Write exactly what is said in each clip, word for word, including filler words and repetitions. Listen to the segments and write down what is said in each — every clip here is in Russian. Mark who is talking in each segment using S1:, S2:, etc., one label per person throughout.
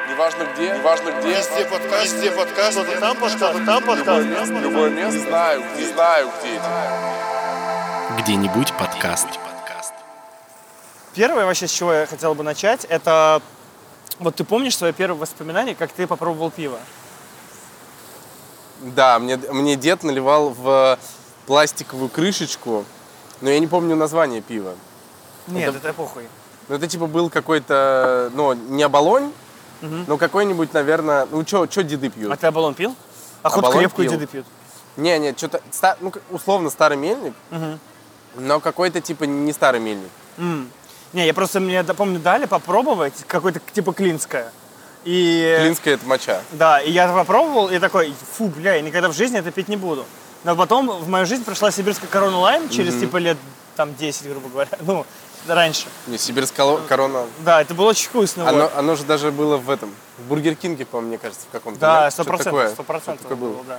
S1: Неважно где, неважно где.
S2: Везде подкаст, везде подкаст.
S3: Что-то там подкаст, там подкаст.
S1: Любое место, не знаю, не знаю где это.
S4: Где-нибудь подкаст.
S3: Первое вообще, с чего я хотел бы начать, это вот ты помнишь свое первое воспоминание, как ты попробовал пиво?
S1: Да, мне, мне дед наливал в пластиковую крышечку, но я не помню название пива.
S3: Нет,
S1: это,
S3: это похуй.
S1: Ну, это типа был какой-то, ну, не оболонь, угу. но какой-нибудь, наверное, ну, что деды пьют?
S3: А ты оболонь пил? А хоть крепкую деды пьют? Не,
S1: не, что-то, ну, условно старый мельник, угу. но какой-то типа не старый мельник.
S3: Mm. Не, я просто, мне, помню, дали попробовать какое-то типа клинское. И...
S1: Клинская — это моча.
S3: Да, и я попробовал, и такой, фу, бля, я никогда в жизни это пить не буду. Но потом в мою жизнь пришла сибирская корона лайм через, mm-hmm. типа, лет, там, десять, грубо говоря, ну, раньше.
S1: Не, сибирская корона...
S3: Да, это было очень вкусно.
S1: Оно,
S3: вот.
S1: оно же даже было в этом, в Бургер Кинге, по-моему, мне кажется, в каком-то.
S3: Да, сто процентов, сто процентов было, да.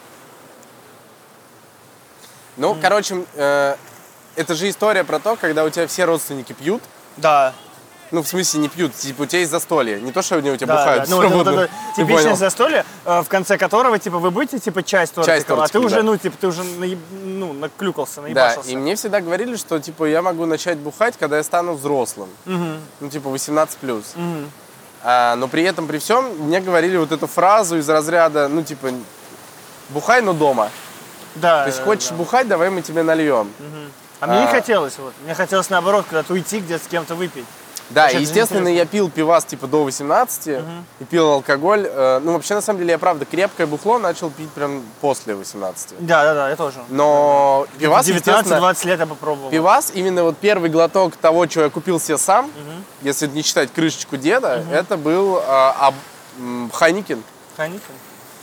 S1: Ну, mm. короче, э, это же история про то, когда у тебя все родственники пьют.
S3: Да.
S1: Ну, в смысле, не пьют, типа, у тебя есть застолье. Не то, что они у тебя
S3: да,
S1: бухают.
S3: Да. Ну, вот это типичное застолье, в конце которого, типа, вы будете, типа, часть тортика, а ты уже, да. ну, типа, ты уже, ну, наклюкался, наебашился.
S1: Да, и мне всегда говорили, что, типа, я могу начать бухать, когда я стану взрослым. Угу. Ну, типа, восемнадцать плюс. Угу. А, но при этом, при всем, мне говорили вот эту фразу из разряда, ну, типа, бухай, но дома.
S3: Да.
S1: То есть,
S3: да,
S1: хочешь
S3: да.
S1: бухать, давай мы тебе нальем.
S3: Угу. А, а мне не хотелось, вот. Мне хотелось, наоборот, куда-то уйти, где-то с кем-то выпить.
S1: Да, и, естественно, я пил пивас типа до восемнадцати, угу. и пил алкоголь. Э, ну, вообще, на самом деле, я, правда, крепкое бухло начал пить прям после восемнадцати.
S3: Да, да, да, я тоже.
S1: Но пивас,
S3: девятнадцать-двадцать лет я попробовал.
S1: Пивас, именно вот первый глоток того, что я купил себе сам, угу. если не считать крышечку деда, угу. это был э, а, Хайникен.
S3: Хайникен?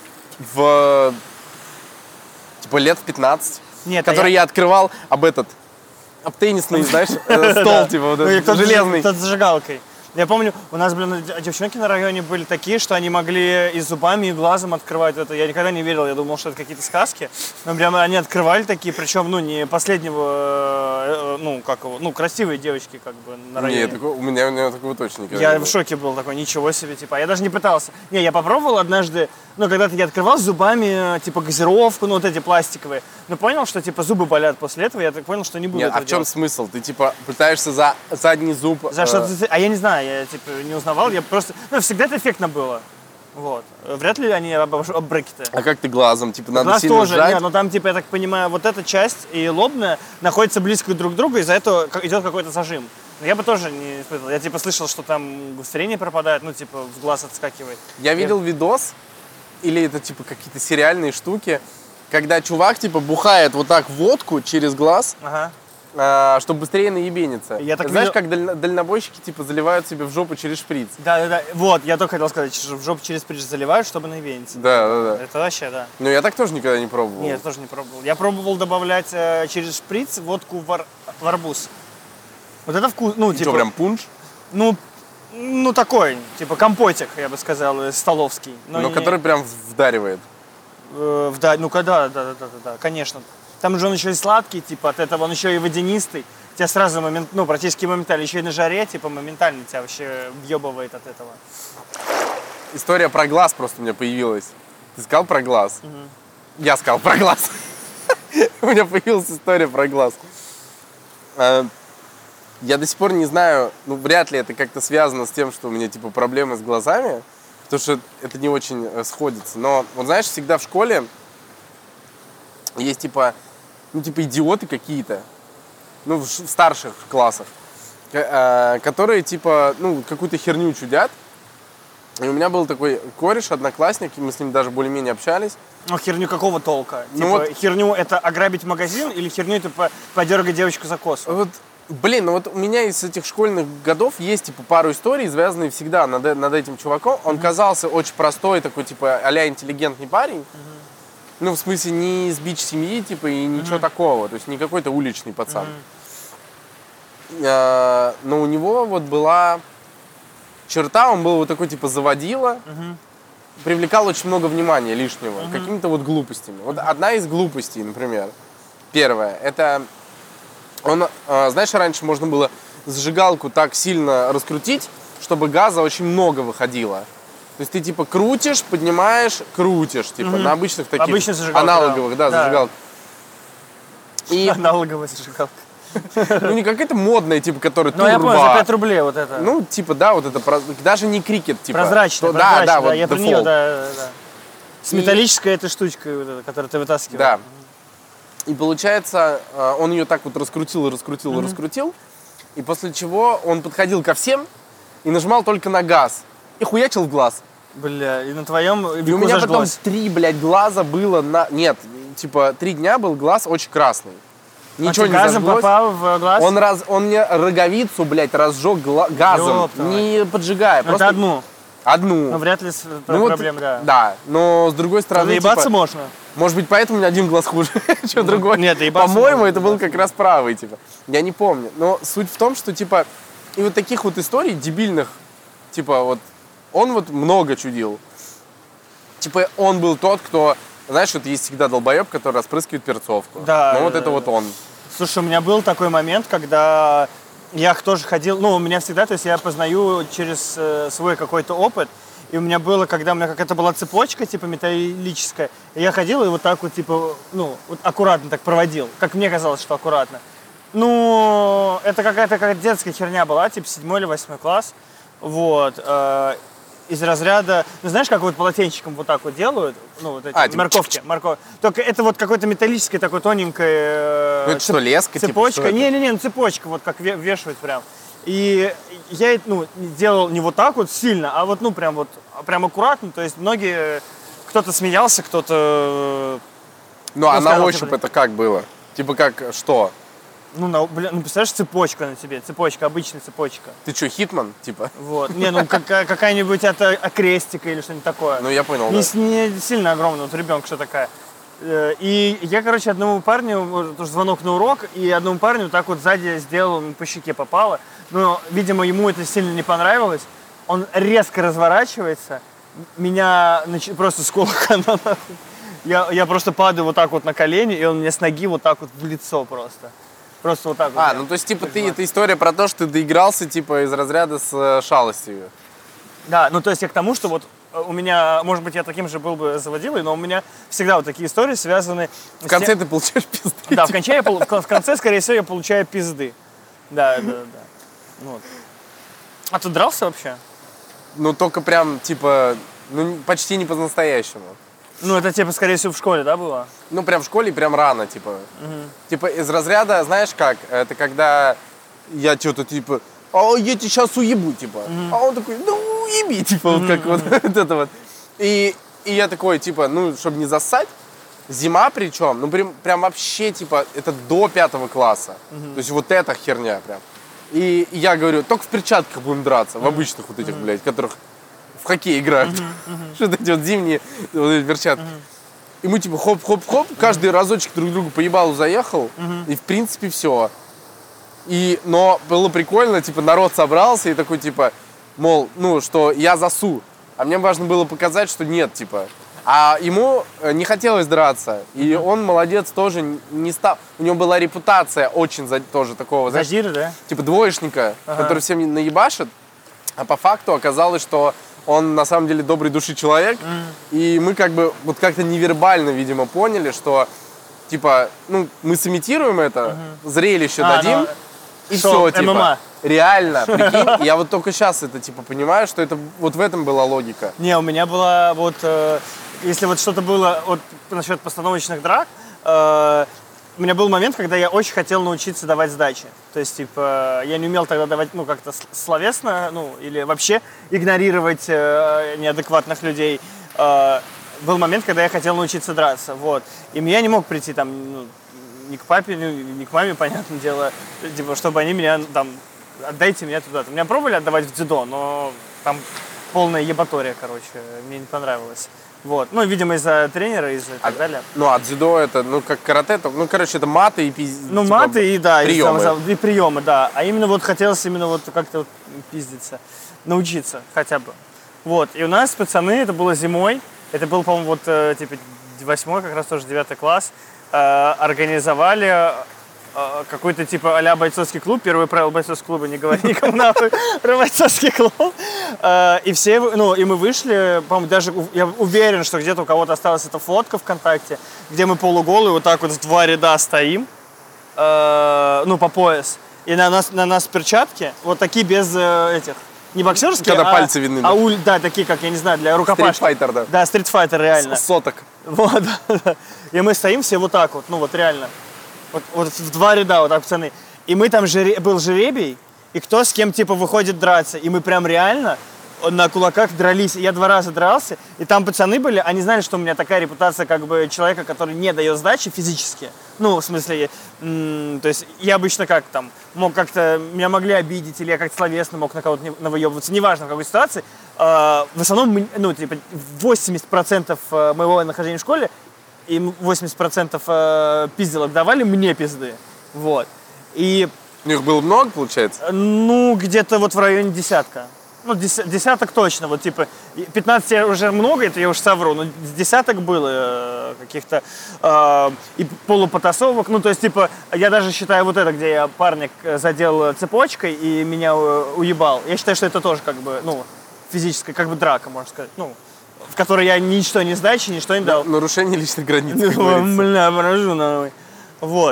S1: В, типа, лет в пятнадцать.
S3: Нет,
S1: который я... я открывал об этот... Об теннисный, знаешь, стол, типа, вот этот железный.
S3: Тот с зажигалкой. Я помню, у нас, блин, девчонки на районе были такие, что они могли и зубами, и глазом открывать это. Я никогда не верил, я думал, что это какие-то сказки. Но прямо они открывали такие, причем, ну, не последнего, ну, как его, ну, красивые девочки, как бы, на районе.
S1: Нет, у меня, у меня такого точно никогда
S3: Я
S1: не было.
S3: в шоке был такой, ничего себе, типа, я даже не пытался. Не, я попробовал однажды, ну, когда-то я открывал зубами, типа, газировку, ну, вот эти пластиковые. Но понял, что, типа, зубы болят после этого, я так понял, что не буду
S1: Нет,
S3: этого
S1: а в чем
S3: делать.
S1: смысл? Ты, типа, пытаешься за задний зуб...
S3: За
S1: э...
S3: что-то... А я не знаю, я, типа, не узнавал, я просто... Ну, всегда это эффектно было. Вот. Вряд ли они оббрекеты.
S1: А как ты глазом? Типа, надо
S3: глаз
S1: сильно
S3: тоже,
S1: сжать?
S3: Нет, но там, типа, я так понимаю, вот эта часть и лобная находятся близко друг к другу, из-за этого идет какой-то зажим. Но я бы тоже не испытывал. Я, типа, слышал, что там зрение пропадает, ну, типа, в глаз отскакивает.
S1: Я видел я... видос, или это, типа, какие-то сериальные штуки, когда чувак, типа, бухает вот так водку через глаз, ага. а, чтобы быстрее наебениться. Я так Знаешь, видел... как даль... дальнобойщики, типа, заливают себе в жопу через шприц?
S3: Да, да, да. Вот, я только хотел сказать, что в жопу через шприц заливают, чтобы наебениться.
S1: Да, да, да.
S3: Это вообще, да.
S1: Ну, я так тоже никогда не пробовал.
S3: Нет, я тоже не пробовал. Я пробовал добавлять э, через шприц водку в, ар... в арбуз. Вот это вкус, ну,
S1: И
S3: типа...
S1: что, прям пунш?
S3: Ну, ну, такой, типа, компотик, я бы сказал, столовский.
S1: Но, но не... который прям вдаривает.
S3: Э, вда... Ну-ка, да, да, да, да, да, конечно. Там же он еще и сладкий, типа, от этого он еще и водянистый. Тебя сразу, момент, ну, практически моментально, еще и на жаре, типа, моментально тебя вообще въебывает от этого.
S1: История про глаз просто у меня появилась. Ты сказал про глаз? Угу. Я сказал про глаз. У меня появилась история про глаз. Я до сих пор не знаю, ну, вряд ли это как-то связано с тем, что у меня, типа, проблемы с глазами, потому что это не очень сходится. Но, вот знаешь, всегда в школе есть, типа, ну, типа, идиоты какие-то, ну, в старших классах, которые, типа, ну, какую-то херню чудят. И у меня был такой кореш, одноклассник, и мы с ним даже более-менее общались.
S3: Ну, херню какого толка?
S1: Ну,
S3: типа,
S1: вот...
S3: херню это ограбить магазин или херню это подергать девочку за косу?
S1: Вот, блин, ну вот у меня из этих школьных годов есть, типа, пару историй, связанных всегда над, над этим чуваком. Он mm-hmm. казался очень простой, такой, типа, а-ля интеллигентный парень. Mm-hmm. Ну, в смысле, не из бич-семьи, типа, и ничего mm-hmm. такого. То есть не какой-то уличный пацан. Mm-hmm. А, но у него вот была черта, он был вот такой, типа, заводила. Mm-hmm. Привлекал очень много внимания лишнего, mm-hmm. какими-то вот глупостями. Вот одна из глупостей, например, первая, это он, э, знаешь, раньше можно было зажигалку так сильно раскрутить, чтобы газа очень много выходило. То есть ты типа крутишь, поднимаешь, крутишь, типа
S3: Мгм.
S1: на обычных таких
S3: Обычная зажигалка,
S1: аналоговых, да,
S3: да. Да.
S1: зажигалках. И
S3: Аналоговая зажигалка.
S1: ну не какая-то модная, типа, которая
S3: Ну, я
S1: турбо.
S3: понял, за пять рублей вот это.
S1: Ну, типа, да, вот это, про- даже не крикет, типа.
S3: Прозрачная,
S1: то-
S3: прозрачная,
S1: да, да, вот
S3: я про
S1: default.
S3: нее, да, да, да. С
S1: И-
S3: металлической этой штучкой, вот этой, которую ты вытаскиваешь.
S1: Да. И получается, э, он ее так вот раскрутил, и раскрутил, и раскрутил. И после чего он подходил ко всем и нажимал только на газ. И хуячил в глаз.
S3: Бля, и на твоем
S1: И у
S3: веку
S1: меня потом
S3: зажглось.
S1: три, блядь, глаза было на... Нет, типа, три дня был глаз очень красный. Ничего
S3: А ты
S1: не
S3: газом
S1: зажглось.
S3: попал в глаз?
S1: Он, раз, он мне роговицу, блядь, разжег гла- газом,
S3: Ёпта
S1: не поджигая.
S3: Ну, это одну.
S1: Одну.
S3: Ну, вряд ли с
S1: Ну, вот,
S3: проблем, да.
S1: Да, но с другой стороны,
S3: Доебаться
S1: типа,
S3: можно.
S1: может быть, поэтому у меня один глаз хуже, что другой.
S3: нет, доебаться
S1: По-моему,
S3: можно,
S1: это был как раз правый, типа. Я не помню. Но суть в том, что, типа, и вот таких вот историй дебильных, типа, вот, он вот много чудил. Типа, он был тот, кто, знаешь, вот есть всегда долбоеб, который распрыскивает перцовку.
S3: Да,
S1: Ну, вот
S3: да,
S1: это
S3: да,
S1: вот
S3: да.
S1: он.
S3: Слушай, у меня был такой момент, когда я тоже ходил, ну, у меня всегда, то есть я познаю через э, свой какой-то опыт, и у меня было, когда у меня какая-то была цепочка, типа, металлическая, и я ходил и вот так вот, типа, ну, вот аккуратно так проводил, как мне казалось, что аккуратно. Ну, это какая-то как детская херня была, типа, седьмой или восьмой класс, вот, э, из разряда, ну, знаешь, как вот полотенчиком вот так вот делают, ну, вот эти
S1: А, типа
S3: морковки, морков... Только это вот какой-то металлической такой тоненькой э,
S1: Ну, это что, леска, типа,
S3: цепочка.
S1: что это?
S3: Не-не-не, ну, цепочка, вот как ве- вешают прям. И я, ну, делал не вот так вот сильно, а вот, ну, прям вот, прям аккуратно, то есть многие, кто-то смеялся, кто-то,
S1: Ну, а
S3: Ну,
S1: на
S3: сказал,
S1: ощупь
S3: типа,
S1: это как было? Типа, как, что?
S3: ну, на, бля, ну, представляешь, цепочка на тебе, цепочка, обычная цепочка.
S1: Ты что, хитман, типа?
S3: Вот. Не, ну, какая- какая-нибудь это окрестика или что-нибудь такое.
S1: Ну, я понял,
S3: Не,
S1: да.
S3: с- не сильно огромная, вот ребенка что такая. Э, И я, короче, одному парню, вот, тоже звонок на урок, и одному парню так вот сзади сделал, ему по щеке попало. Но, видимо, ему это сильно не понравилось. Он резко разворачивается, меня нач- просто с кулака на нахуй. Я, я просто падаю вот так вот на колени, и он мне с ноги вот так вот в лицо просто. Просто вот так вот.
S1: А,
S3: прям.
S1: ну то есть, типа, ты, это история про то, что ты доигрался, типа, из разряда с э, шалостью.
S3: Да, ну то есть я к тому, что вот э, у меня, может быть, я таким же был бы заводилой, но у меня всегда вот такие истории связаны...
S1: В конце ты получаешь пизды.
S3: Да, в конце, я, пол- в конце, скорее всего, я получаю пизды. Да, да, да. Вот. А ты дрался вообще?
S1: Ну, только прям, типа, ну, почти не по-настоящему.
S3: Ну, это, типа, скорее всего, в школе, да, было?
S1: Ну, прям в школе, прям рано, типа. Типа, из разряда, знаешь как, это когда я что-то, типа, а я тебя сейчас уебу, типа. А он такой, ну, уеби, типа, вот как вот, вот это вот. И, и я такой, типа, ну, чтобы не зассать, зима причем, ну, прям, прям вообще, типа, это до пятого класса. То есть вот эта херня прям. И я говорю, только в перчатках будем драться, в обычных вот этих, блядь, которых в хоккей играют. Что-то эти вот зимние вот эти перчатки. И мы типа хоп-хоп-хоп, каждый разочек друг другу по ебалу заехал, и в принципе все. И, но было прикольно, типа народ собрался и такой типа, мол, ну, что я засу. А мне важно было показать, что нет, типа. А ему не хотелось драться. И он, молодец, тоже не стал. У него была репутация очень за, тоже такого, знаешь,
S3: Задиры, да?
S1: типа двоечника,
S3: Ага.
S1: который всем наебашит. А по факту оказалось, что он на самом деле доброй души человек. И мы как бы вот как-то невербально, видимо, поняли, что типа, ну, мы сымитируем это, зрелище
S3: А,
S1: дадим,
S3: ну,
S1: и
S3: шоу,
S1: все, типа.
S3: ММА.
S1: Реально, прикинь, я вот только сейчас это типа понимаю, что это вот в этом была логика.
S3: Не, у меня была вот, э, если вот что-то было вот насчет постановочных драк, э, у меня был момент, когда я очень хотел научиться давать сдачи. То есть, типа, я не умел тогда давать, ну, как-то с- словесно, ну, или вообще игнорировать э, неадекватных людей. Э, был момент, когда я хотел научиться драться, вот. И я не мог прийти там, ну, ни к папе, ни, ни к маме, понятное дело, типа, чтобы они меня там, отдайте меня туда-то. Меня пробовали отдавать в дзюдо, но там полная ебатория, короче, мне не понравилось. Вот. Ну, видимо, из-за тренера, из-за и так далее.
S1: Ну, а дзюдо это, ну, как карате, то, ну, короче, это маты и пиз...
S3: Ну,
S1: типа,
S3: маты и, да,
S1: приемы.
S3: И, и приемы, да. А именно вот хотелось именно вот как-то вот пиздиться, научиться хотя бы. Вот. И у нас, пацаны, это было зимой, это был, по-моему, вот, э, типа, восьмой, как раз тоже девятый класс, э, организовали э, какой-то типа а-ля бойцовский клуб. Первое правило бойцовского клуба — не говори никому нахуй про бойцовский клуб. Э, и все, ну, и мы вышли, по-моему, даже я уверен, что где-то у кого-то осталась эта фотка ВКонтакте, где мы полуголые вот так вот в два ряда стоим, э, ну, по пояс. И на нас, на нас перчатки вот такие без э, этих, не боксерские,
S1: Когда
S3: а,
S1: пальцы видны.
S3: а уль, да, такие, как, я не знаю, для рукопашных.
S1: Стритфайтер, да.
S3: Да, стритфайтер, реально.
S1: С- Соток.
S3: Вот, да. И мы стоим все вот так вот, ну вот реально. Вот, вот в два ряда вот так, пацаны. И мы там, жере... был жеребий, и кто с кем, типа, выходит драться. И мы прям реально на кулаках дрались. Я два раза дрался, и там пацаны были, они знали, что у меня такая репутация, как бы, человека, который не дает сдачи физически. Ну, в смысле, м- то есть я обычно как там, мог как-то, меня могли обидеть, или я как-то словесно мог на кого-то навыебываться, неважно в какой ситуации. Э- в основном, ну, типа, восемьдесят процентов моего нахождения в школе и восемьдесят процентов э, пизделок давали мне пизды. Вот. И,
S1: У них было много, получается?
S3: ну, где-то вот в районе десятка. Ну, дес, десяток точно, вот типа, пятнадцать я уже много, это я уж совру, но десяток было э, каких-то э, и полупотасовок, ну, то есть, типа, я даже считаю вот это, где я парня задел цепочкой и меня уебал, я считаю, что это тоже как бы, ну, физическая, как бы драка, можно сказать, ну, в которой я ничто не сдачи, ничто не дал.
S1: Нарушение личных границ, как говорится.
S3: Бля, поражу нахуй. Вот.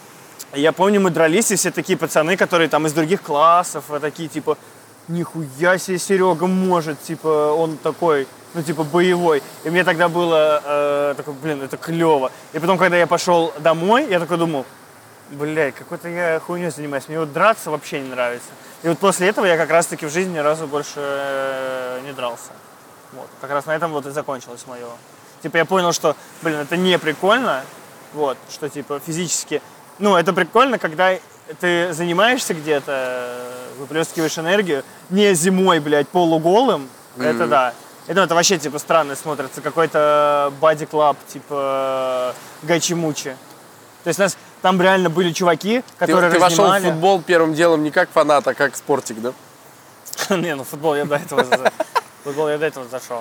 S3: Я помню, мы дрались, и все такие пацаны, которые там из других классов, такие, типа, нихуя себе Серега может, типа, он такой, ну, типа, боевой. И мне тогда было э, такой, блин, это клево. И потом, когда я пошел домой, я такой думал, блядь, какой-то я хуйней занимаюсь, мне вот драться вообще не нравится. И вот после этого я как раз-таки в жизни ни разу больше э, не дрался. Вот. Как раз на этом вот и закончилось мое. Типа, я понял, что, блин, это не прикольно, вот, что, типа, физически, ну, это прикольно, когда ты занимаешься где-то, выплескиваешь энергию, не зимой, блядь, полуголым, mm-hmm. это да. Это, это вообще, типа, странно смотрится, какой-то боди-клаб, типа, гачи-мучи. То есть у нас там реально были чуваки, которые
S1: Ты, ты вошел
S3: разнимали...
S1: в футбол первым делом не как фанат, а как спортик, да?
S3: Не, ну футбол я до этого футбол я до этого зашел.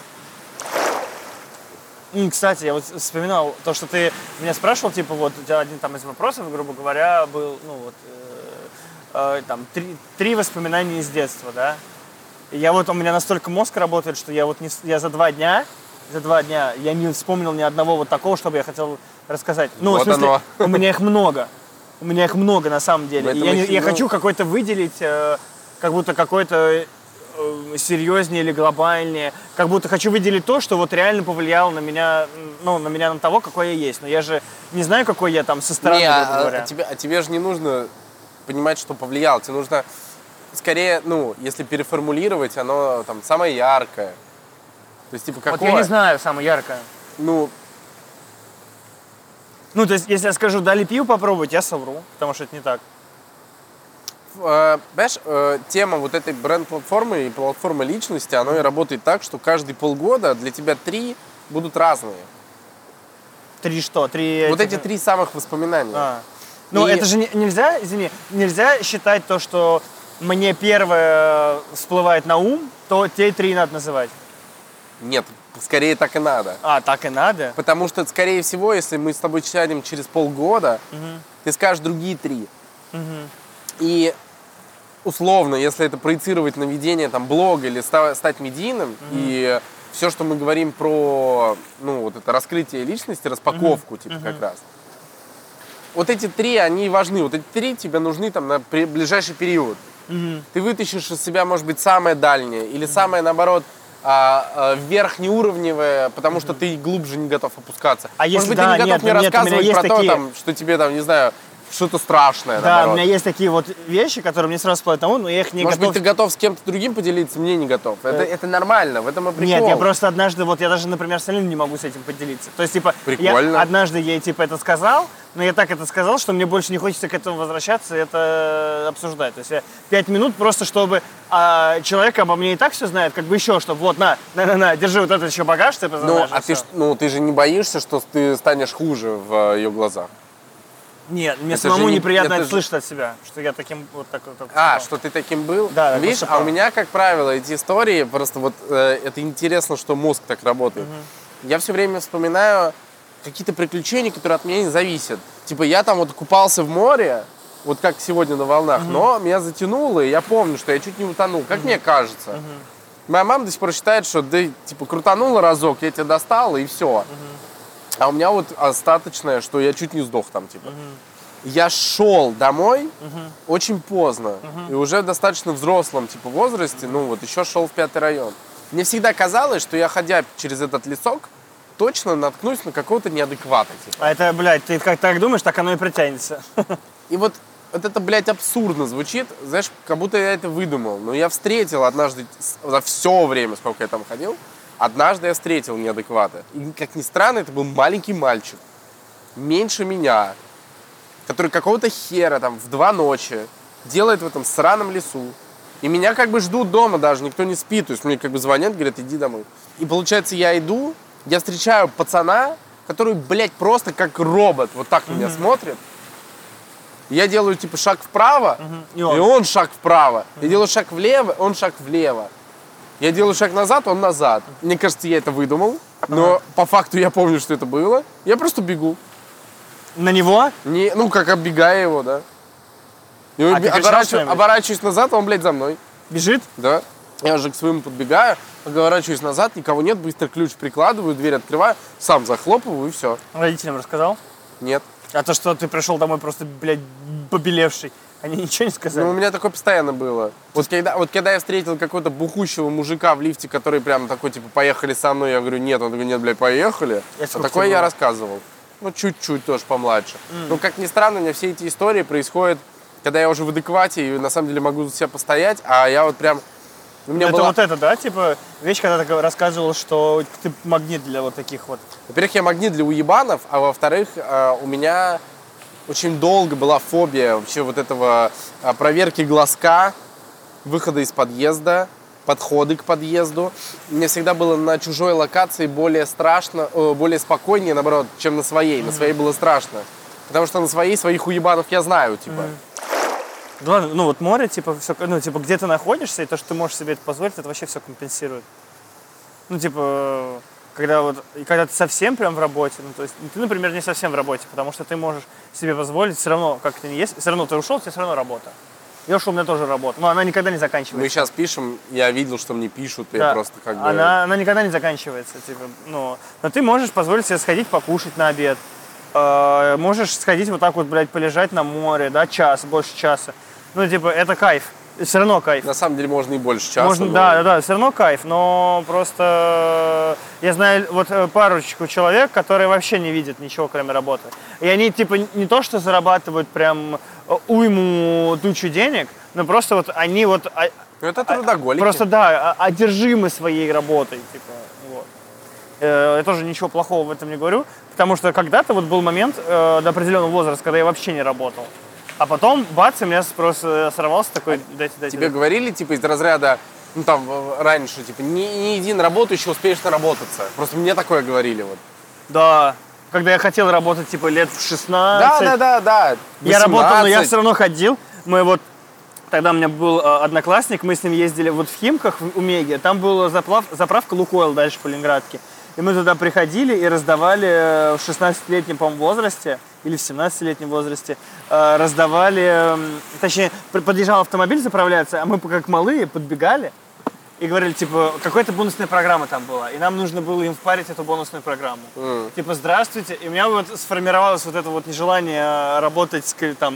S3: Кстати, я вот вспоминал то, что ты меня спрашивал, типа, вот у тебя один там из вопросов, грубо говоря, был, ну, вот, э, э, там, три, три воспоминания из детства, да? И я вот, у меня настолько мозг работает, что я вот не, я за два дня, за два дня я не вспомнил ни одного вот такого, чтобы я хотел рассказать. Ну,
S1: вот
S3: в смысле,
S1: оно.
S3: у меня их много. У меня их много на самом деле. И я, не, я хочу какой-то выделить, э, как будто какой-то серьезнее или глобальнее. Как будто хочу выделить то, что вот реально повлияло на меня, ну, на меня, на того, какой я есть. Но я же не знаю, какой я там со стороны,
S1: не,
S3: грубо
S1: а,
S3: говоря.
S1: А тебе, а тебе же не нужно понимать, что повлияло. Тебе нужно скорее, ну, если переформулировать, оно там самое яркое. То есть, типа, какое?
S3: Вот я не знаю самое яркое.
S1: Ну,
S3: Ну, то есть, если я скажу, дали пиво попробовать, я совру, потому что это не так.
S1: Понимаешь, тема вот этой бренд-платформы и платформы личности, она и работает так, что каждые полгода для тебя три будут разные.
S3: Три что? Три...
S1: Вот
S3: эти...
S1: эти три самых воспоминания.
S3: А. Ну,
S1: И-
S3: это же не- нельзя, извини, нельзя считать то, что мне первое всплывает на ум, то те три надо называть.
S1: Нет, скорее так и надо.
S3: А, так и надо?
S1: Потому что, скорее всего, если мы с тобой сядем через полгода,
S3: Мгм.
S1: ты скажешь другие три.
S3: Мгм.
S1: И условно, если это проецировать на ведение там, блога или ста- стать медийным, mm-hmm. и все, что мы говорим про ну, вот это раскрытие личности, распаковку, mm-hmm. типа mm-hmm. как раз. Вот эти три, они важны. Вот эти три тебе нужны там, на при- ближайший период.
S3: Mm-hmm.
S1: Ты вытащишь из себя, может быть, самое дальнее, или mm-hmm. самое, наоборот, а, а, верхнеуровневое, потому mm-hmm. что ты глубже не готов опускаться.
S3: А
S1: может
S3: если
S1: быть,
S3: да,
S1: ты не готов
S3: нет,
S1: мне
S3: нет,
S1: рассказывать
S3: есть
S1: про то,
S3: такие...
S1: там, что тебе, там, не знаю, что-то страшное,
S3: Да,
S1: наоборот.
S3: у меня есть такие вот вещи, которые мне сразу всплывают на ум, но я их не
S1: Может
S3: готов...
S1: быть, ты готов с кем-то другим поделиться, мне не готов. Это, это нормально, в этом и прикол.
S3: Нет, я просто однажды, вот я даже, например, с Алиной не могу с этим поделиться. То есть, типа,
S1: Прикольно.
S3: я однажды ей, типа, это сказал, но я так это сказал, что мне больше не хочется к этому возвращаться и это обсуждать. То есть я пять минут просто, чтобы а, человек обо мне и так все знает, как бы еще, чтобы вот, на, на, на, на, держи вот этот еще багаж, ты
S1: Ну,
S3: знаешь,
S1: а ты, ж- ну, ты же не боишься, что ты станешь хуже в ее глазах?
S3: Нет, мне
S1: Это
S3: самому
S1: же не-
S3: неприятно
S1: это
S3: это
S1: же-
S3: слышать от себя, что я таким вот так вот.
S1: А,
S3: поступал.
S1: что ты таким был?
S3: Да, да,
S1: видишь,
S3: поступал.
S1: а у меня, как правило, эти истории, просто вот э, это интересно, что мозг так работает. Я все время вспоминаю какие-то приключения, которые от меня не зависят. Типа я там вот купался в море, вот как сегодня на волнах, mm-hmm. но меня затянуло, и я помню, что я чуть не утонул, как mm-hmm. мне кажется. Mm-hmm. Моя мама до сих пор считает, что да, типа, крутанула разок, я тебя достала, и все. Mm-hmm. А у меня вот остаточное, что я чуть не сдох там, типа. Mm-hmm. Я шел домой mm-hmm. очень поздно, mm-hmm. и уже в достаточно взрослом, типа, возрасте, ну вот, еще шел в пятый район. Мне всегда казалось, что я, ходя через этот лесок, точно наткнусь на какого-то неадеквата. Типа.
S3: А это, блядь, ты как так думаешь, так оно и притянется.
S1: И вот, вот это, блядь, абсурдно звучит, знаешь, как будто я это выдумал. Но я встретил однажды, за все время, сколько я там ходил, однажды я встретил неадеквата. И, как ни странно, это был маленький мальчик, меньше меня, который какого-то хера там в два ночи делает в этом сраном лесу. И меня как бы ждут дома даже, никто не спит. То есть мне как бы звонят, говорят, иди домой. И получается, я иду, я встречаю пацана, который, блядь, просто как робот, вот так на меня mm-hmm. смотрит. Я делаю, типа, шаг вправо, mm-hmm. и, он. и он шаг вправо. Mm-hmm. Я делаю шаг влево, он шаг влево. Я делаю шаг назад, он назад. Мне кажется, я это выдумал, но uh-huh. по факту я помню, что это было. Я просто бегу.
S3: На него?
S1: Не, ну, как оббегая его, да. И
S3: а
S1: оборачиваюсь, оборачиваюсь назад, он, блядь, за мной.
S3: Бежит?
S1: Да. Я уже к своему подбегаю, поворачиваюсь назад, никого нет, быстро ключ прикладываю, дверь открываю, сам захлопываю и все.
S3: Родителям рассказал?
S1: Нет.
S3: А то, что ты пришел домой просто, блядь, побелевший, они ничего не сказали?
S1: Ну, у меня такое постоянно было. Вот когда, вот когда я встретил какого-то бухущего мужика в лифте, который прям такой, типа, поехали со мной, я говорю, нет, он такой, нет, блядь, поехали. А такое я рассказывал. Ну, чуть-чуть тоже помладше. Mm. Ну, как ни странно, у меня все эти истории происходят, когда я уже в адеквате и на самом деле могу за себя постоять, а я вот прям... У меня
S3: это
S1: была...
S3: вот это, да, типа, вещь, когда ты рассказывал, что ты магнит для вот таких вот.
S1: Во-первых, я магнит для уебанов, а во-вторых, у меня очень долго была фобия вообще вот этого проверки глазка, выхода из подъезда, подходы к подъезду. Мне всегда было на чужой локации более страшно, более спокойнее, наоборот, чем на своей. Mm-hmm. На своей было страшно. Потому что на своей своих уебанов я знаю, типа. Mm-hmm.
S3: Главное, ну вот море, типа, все, ну, типа, где ты находишься, и то, что ты можешь себе это позволить, это вообще все компенсирует. Ну, типа, когда вот, и когда ты совсем прям в работе, ну, то есть, ты, например, не совсем в работе, потому что ты можешь себе позволить, все равно, как это не есть, все равно ты ушел, тебе все равно работа. Я ушел, у меня тоже работа, но она никогда не заканчивается.
S1: Мы сейчас пишем, я видел, что мне пишут,
S3: да.
S1: я просто как бы...
S3: Она, она никогда не заканчивается, типа, ну, но ты можешь позволить себе сходить покушать на обед, э, можешь сходить вот так вот, блядь, полежать на море, да, час, больше часа. Ну, типа, это кайф. Все равно кайф.
S1: На самом деле можно и больше часа.
S3: Можно,
S1: но...
S3: Да, да, да, все равно кайф. Но просто я знаю вот парочку человек, которые вообще не видят ничего, кроме работы. И они, типа, не то, что зарабатывают прям уйму тучу денег, но просто вот они вот...
S1: Это трудоголики.
S3: Просто, да, одержимы своей работой, типа, вот. Я тоже ничего плохого в этом не говорю, потому что когда-то вот был момент до определенного возраста, когда я вообще не работал. А потом, бац, у меня просто сорвался такой... Дайте, дайте,
S1: Тебе дайте. Говорили, типа, из разряда, ну, там, раньше, типа, не, не иди на работу, еще успеешь наработаться. Просто мне такое говорили, вот.
S3: Да, когда я хотел работать, типа, лет в шестнадцать.
S1: Да, да, да, да.
S3: Я работал, но я все равно ходил. Мы вот... Тогда у меня был э, одноклассник, мы с ним ездили вот в Химках, у Меги. Там была заплав, заправка Лукойл дальше по Ленинградке. И мы туда приходили и раздавали в шестнадцатилетнем, по-моему, возрасте, или в семнадцатилетнем возрасте, э, раздавали, э, точнее, подъезжал автомобиль заправляться, а мы как малые подбегали и говорили, типа, какая-то бонусная программа там была, и нам нужно было им впарить эту бонусную программу. Mm. Типа, здравствуйте. И у меня вот сформировалось вот это вот нежелание работать с, там,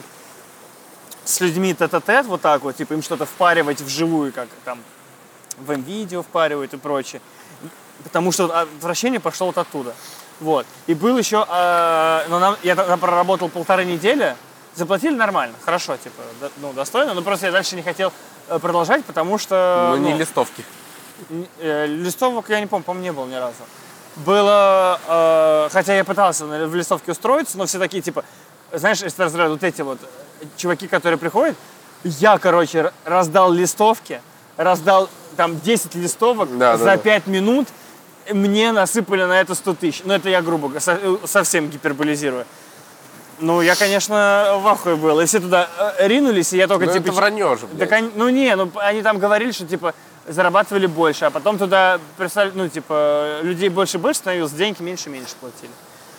S3: с людьми тет-а-тет, вот так вот, типа, им что-то впаривать вживую, как там в М-видео впаривают и прочее. Потому что отвращение пошло вот оттуда. Вот. И был еще... Э, но нам, я там проработал полторы недели, заплатили нормально, хорошо, типа, до, ну, достойно, но просто я дальше не хотел продолжать, потому что...
S1: Ну,
S3: ну
S1: не листовки.
S3: Э, листовок, я не помню, по-моему, не было ни разу. Было... Э, хотя я пытался в листовке устроиться, но все такие, типа... Знаешь, из разряда вот эти вот чуваки, которые приходят, я, короче, раздал листовки, раздал там десять листовок
S1: да,
S3: за
S1: да,
S3: пять да. минут, мне насыпали на это сто тысяч. Ну, это я грубо, совсем гиперболизирую. Ну, я, конечно, в ахуе был. И все туда ринулись, и я только,
S1: ну,
S3: типа...
S1: это вранье же, блядь.
S3: Так, ну, не, ну, они там говорили, что, типа, зарабатывали больше, а потом туда, ну, типа, людей больше и больше становилось, деньги меньше и меньше платили.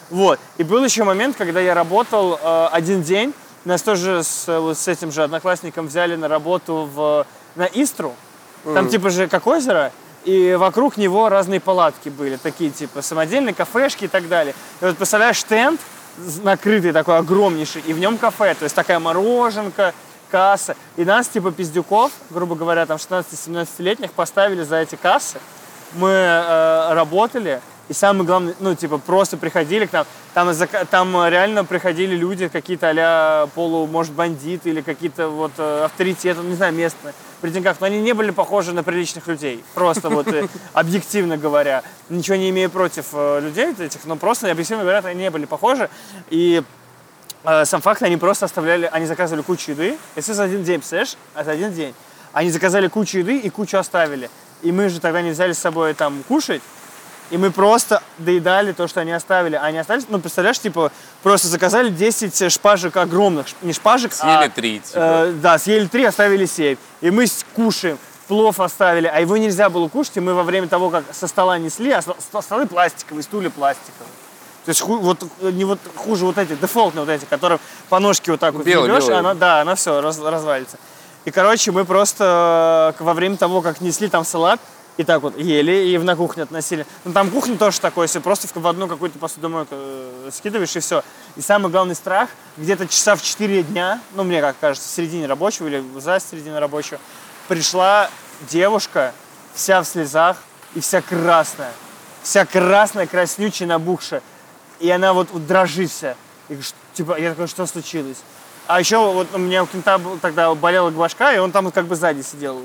S3: Вот. И был еще момент, когда я работал э, один день, нас тоже с, вот с этим же одноклассником взяли на работу в, на Истру. Там mm. типа же как озеро, и вокруг него разные палатки были, такие типа самодельные кафешки и так далее. И вот представляешь, тент накрытый такой огромнейший, и в нем кафе, то есть такая мороженка, касса. И нас типа пиздюков, грубо говоря, там шестнадцати-семнадцатилетних поставили за эти кассы. Мы э, работали. И самое главное, ну, типа, просто приходили к нам, там, там реально приходили люди, какие-то а-ля полу, может, бандиты или какие-то вот авторитеты, не знаю, местные, при деньгах, но они не были похожи на приличных людей, просто вот объективно говоря, ничего не имея против людей этих, но просто объективно говоря, они не были похожи, и э, сам факт, они просто оставляли, они заказывали кучу еды, если за один день, представляешь, за один день, они заказали кучу еды и кучу оставили, и мы же тогда не взяли с собой там кушать. И мы просто доедали то, что они оставили. А они остались, ну, представляешь, типа, просто заказали десять шпажек огромных. Не шпажек,
S1: съели
S3: а...
S1: три, типа.
S3: Э, да, съели три, оставили семь. И мы кушаем, плов оставили, а его нельзя было кушать. И мы во время того, как со стола несли, а столы пластиковые, стулья пластиковые. То есть ху, вот, не вот, хуже вот эти, дефолтные вот эти, которые по ножке вот так вот ведешь, и она, да, она все, раз, развалится. И, короче, мы просто во время того, как несли там салат, и так вот ели, и на кухню относили. Ну, там кухня тоже такое, если просто в одну какую-то посудомойку скидываешь, и все. И самый главный страх, где-то часа в четыре дня, ну, мне как кажется, в середине рабочего или за серединой рабочего, пришла девушка, вся в слезах и вся красная. Вся красная, краснючая, набухшая. И она вот, вот дрожит вся. И, типа, я такой, что случилось? А еще вот у меня у кента тогда болела башка, и он там как бы сзади сидел.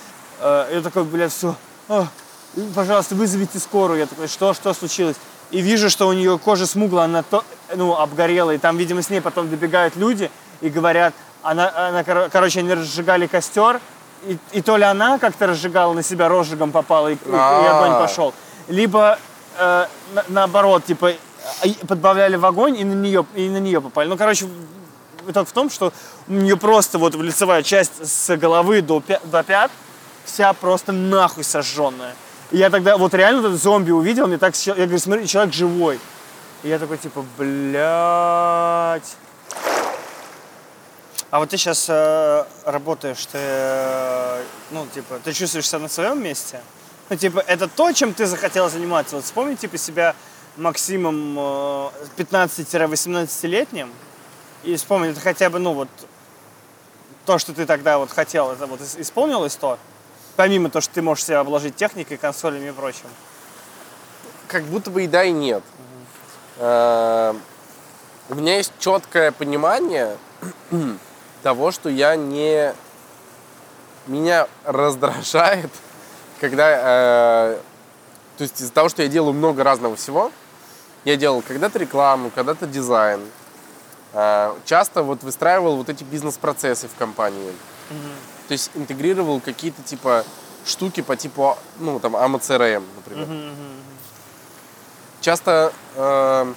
S3: Я такой, бля, все. О, пожалуйста, вызовите скорую. Я такой, что, что случилось? И вижу, что у нее кожа смуглая, она то, ну, обгорела, и там, видимо, с ней потом добегают люди и говорят, она, она короче, они разжигали костер, и, и то ли она как-то разжигала на себя, розжигом попала, и, и огонь пошел, либо э, на, наоборот, типа, подбавляли в огонь, и на нее, и на нее попали. Ну, короче, итог в том, что у нее просто вот лицевая часть с головы до, до пят, вся просто нахуй сожженная. И я тогда вот реально этот зомби увидел, мне так, я говорю, смотри, человек живой. И я такой, типа, блядь. А вот ты сейчас э, работаешь, ты, э, ну, типа, ты чувствуешь себя на своем месте? Ну, типа, это то, чем ты захотел заниматься. Вот вспомни, типа, себя Максимом э, пятнадцати-восемнадцатилетним, и вспомни, это хотя бы, ну, вот, то, что ты тогда вот хотел, это вот исполнилось то? Помимо того, что ты можешь себя обложить техникой, консолями и прочим.
S1: Как будто бы и да, и нет. Uh-huh. У меня есть четкое понимание того, что я не... Меня раздражает, когда... Uh, то есть из-за того, что я делаю много разного всего, я делал когда-то рекламу, когда-то дизайн. Uh, часто вот выстраивал вот эти бизнес-процессы в компании. Uh-huh. То есть интегрировал какие-то типа штуки по типу, ну, там, эй эм си ар эм, например. Uh-huh, uh-huh. Часто э,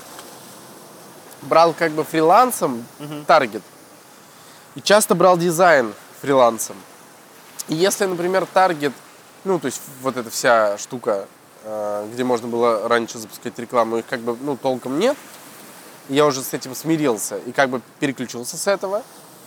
S1: брал как бы фрилансом uh-huh. таргет. И часто брал дизайн фрилансом. И если, например, таргет, ну, то есть вот эта вся штука, э, где можно было раньше запускать рекламу, их как бы, ну, толком нет. Я уже с этим смирился и как бы переключился с этого.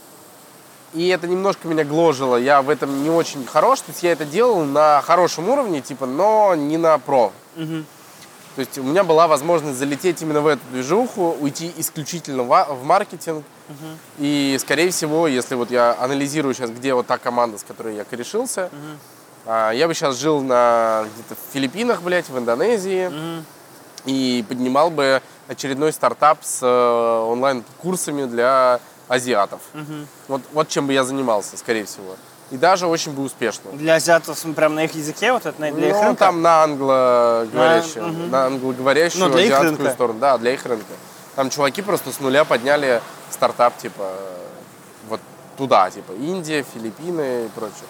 S1: И это немножко меня гложило. Я в этом не очень хорош. То есть я это делал на хорошем уровне, типа, но не на про. Угу. То есть у меня была возможность залететь именно в эту движуху, уйти исключительно в маркетинг. Угу. И, скорее всего, если вот я анализирую сейчас, где вот та команда, с которой я корешился, угу. я бы сейчас жил на где-то в Филиппинах, блядь, в Индонезии. Угу. И поднимал бы очередной стартап с онлайн-курсами для азиатов. Угу. Вот, вот чем бы я занимался, скорее всего. И даже очень бы успешно.
S3: Для азиатов прям на их языке, вот это для
S1: ну,
S3: их рынка?
S1: Там на англоговорящую, на, угу. на англоговорящую
S3: ну,
S1: азиатскую сторону. Да, для их рынка. Там чуваки просто с нуля подняли стартап, типа, вот туда, типа, Индия, Филиппины и прочее.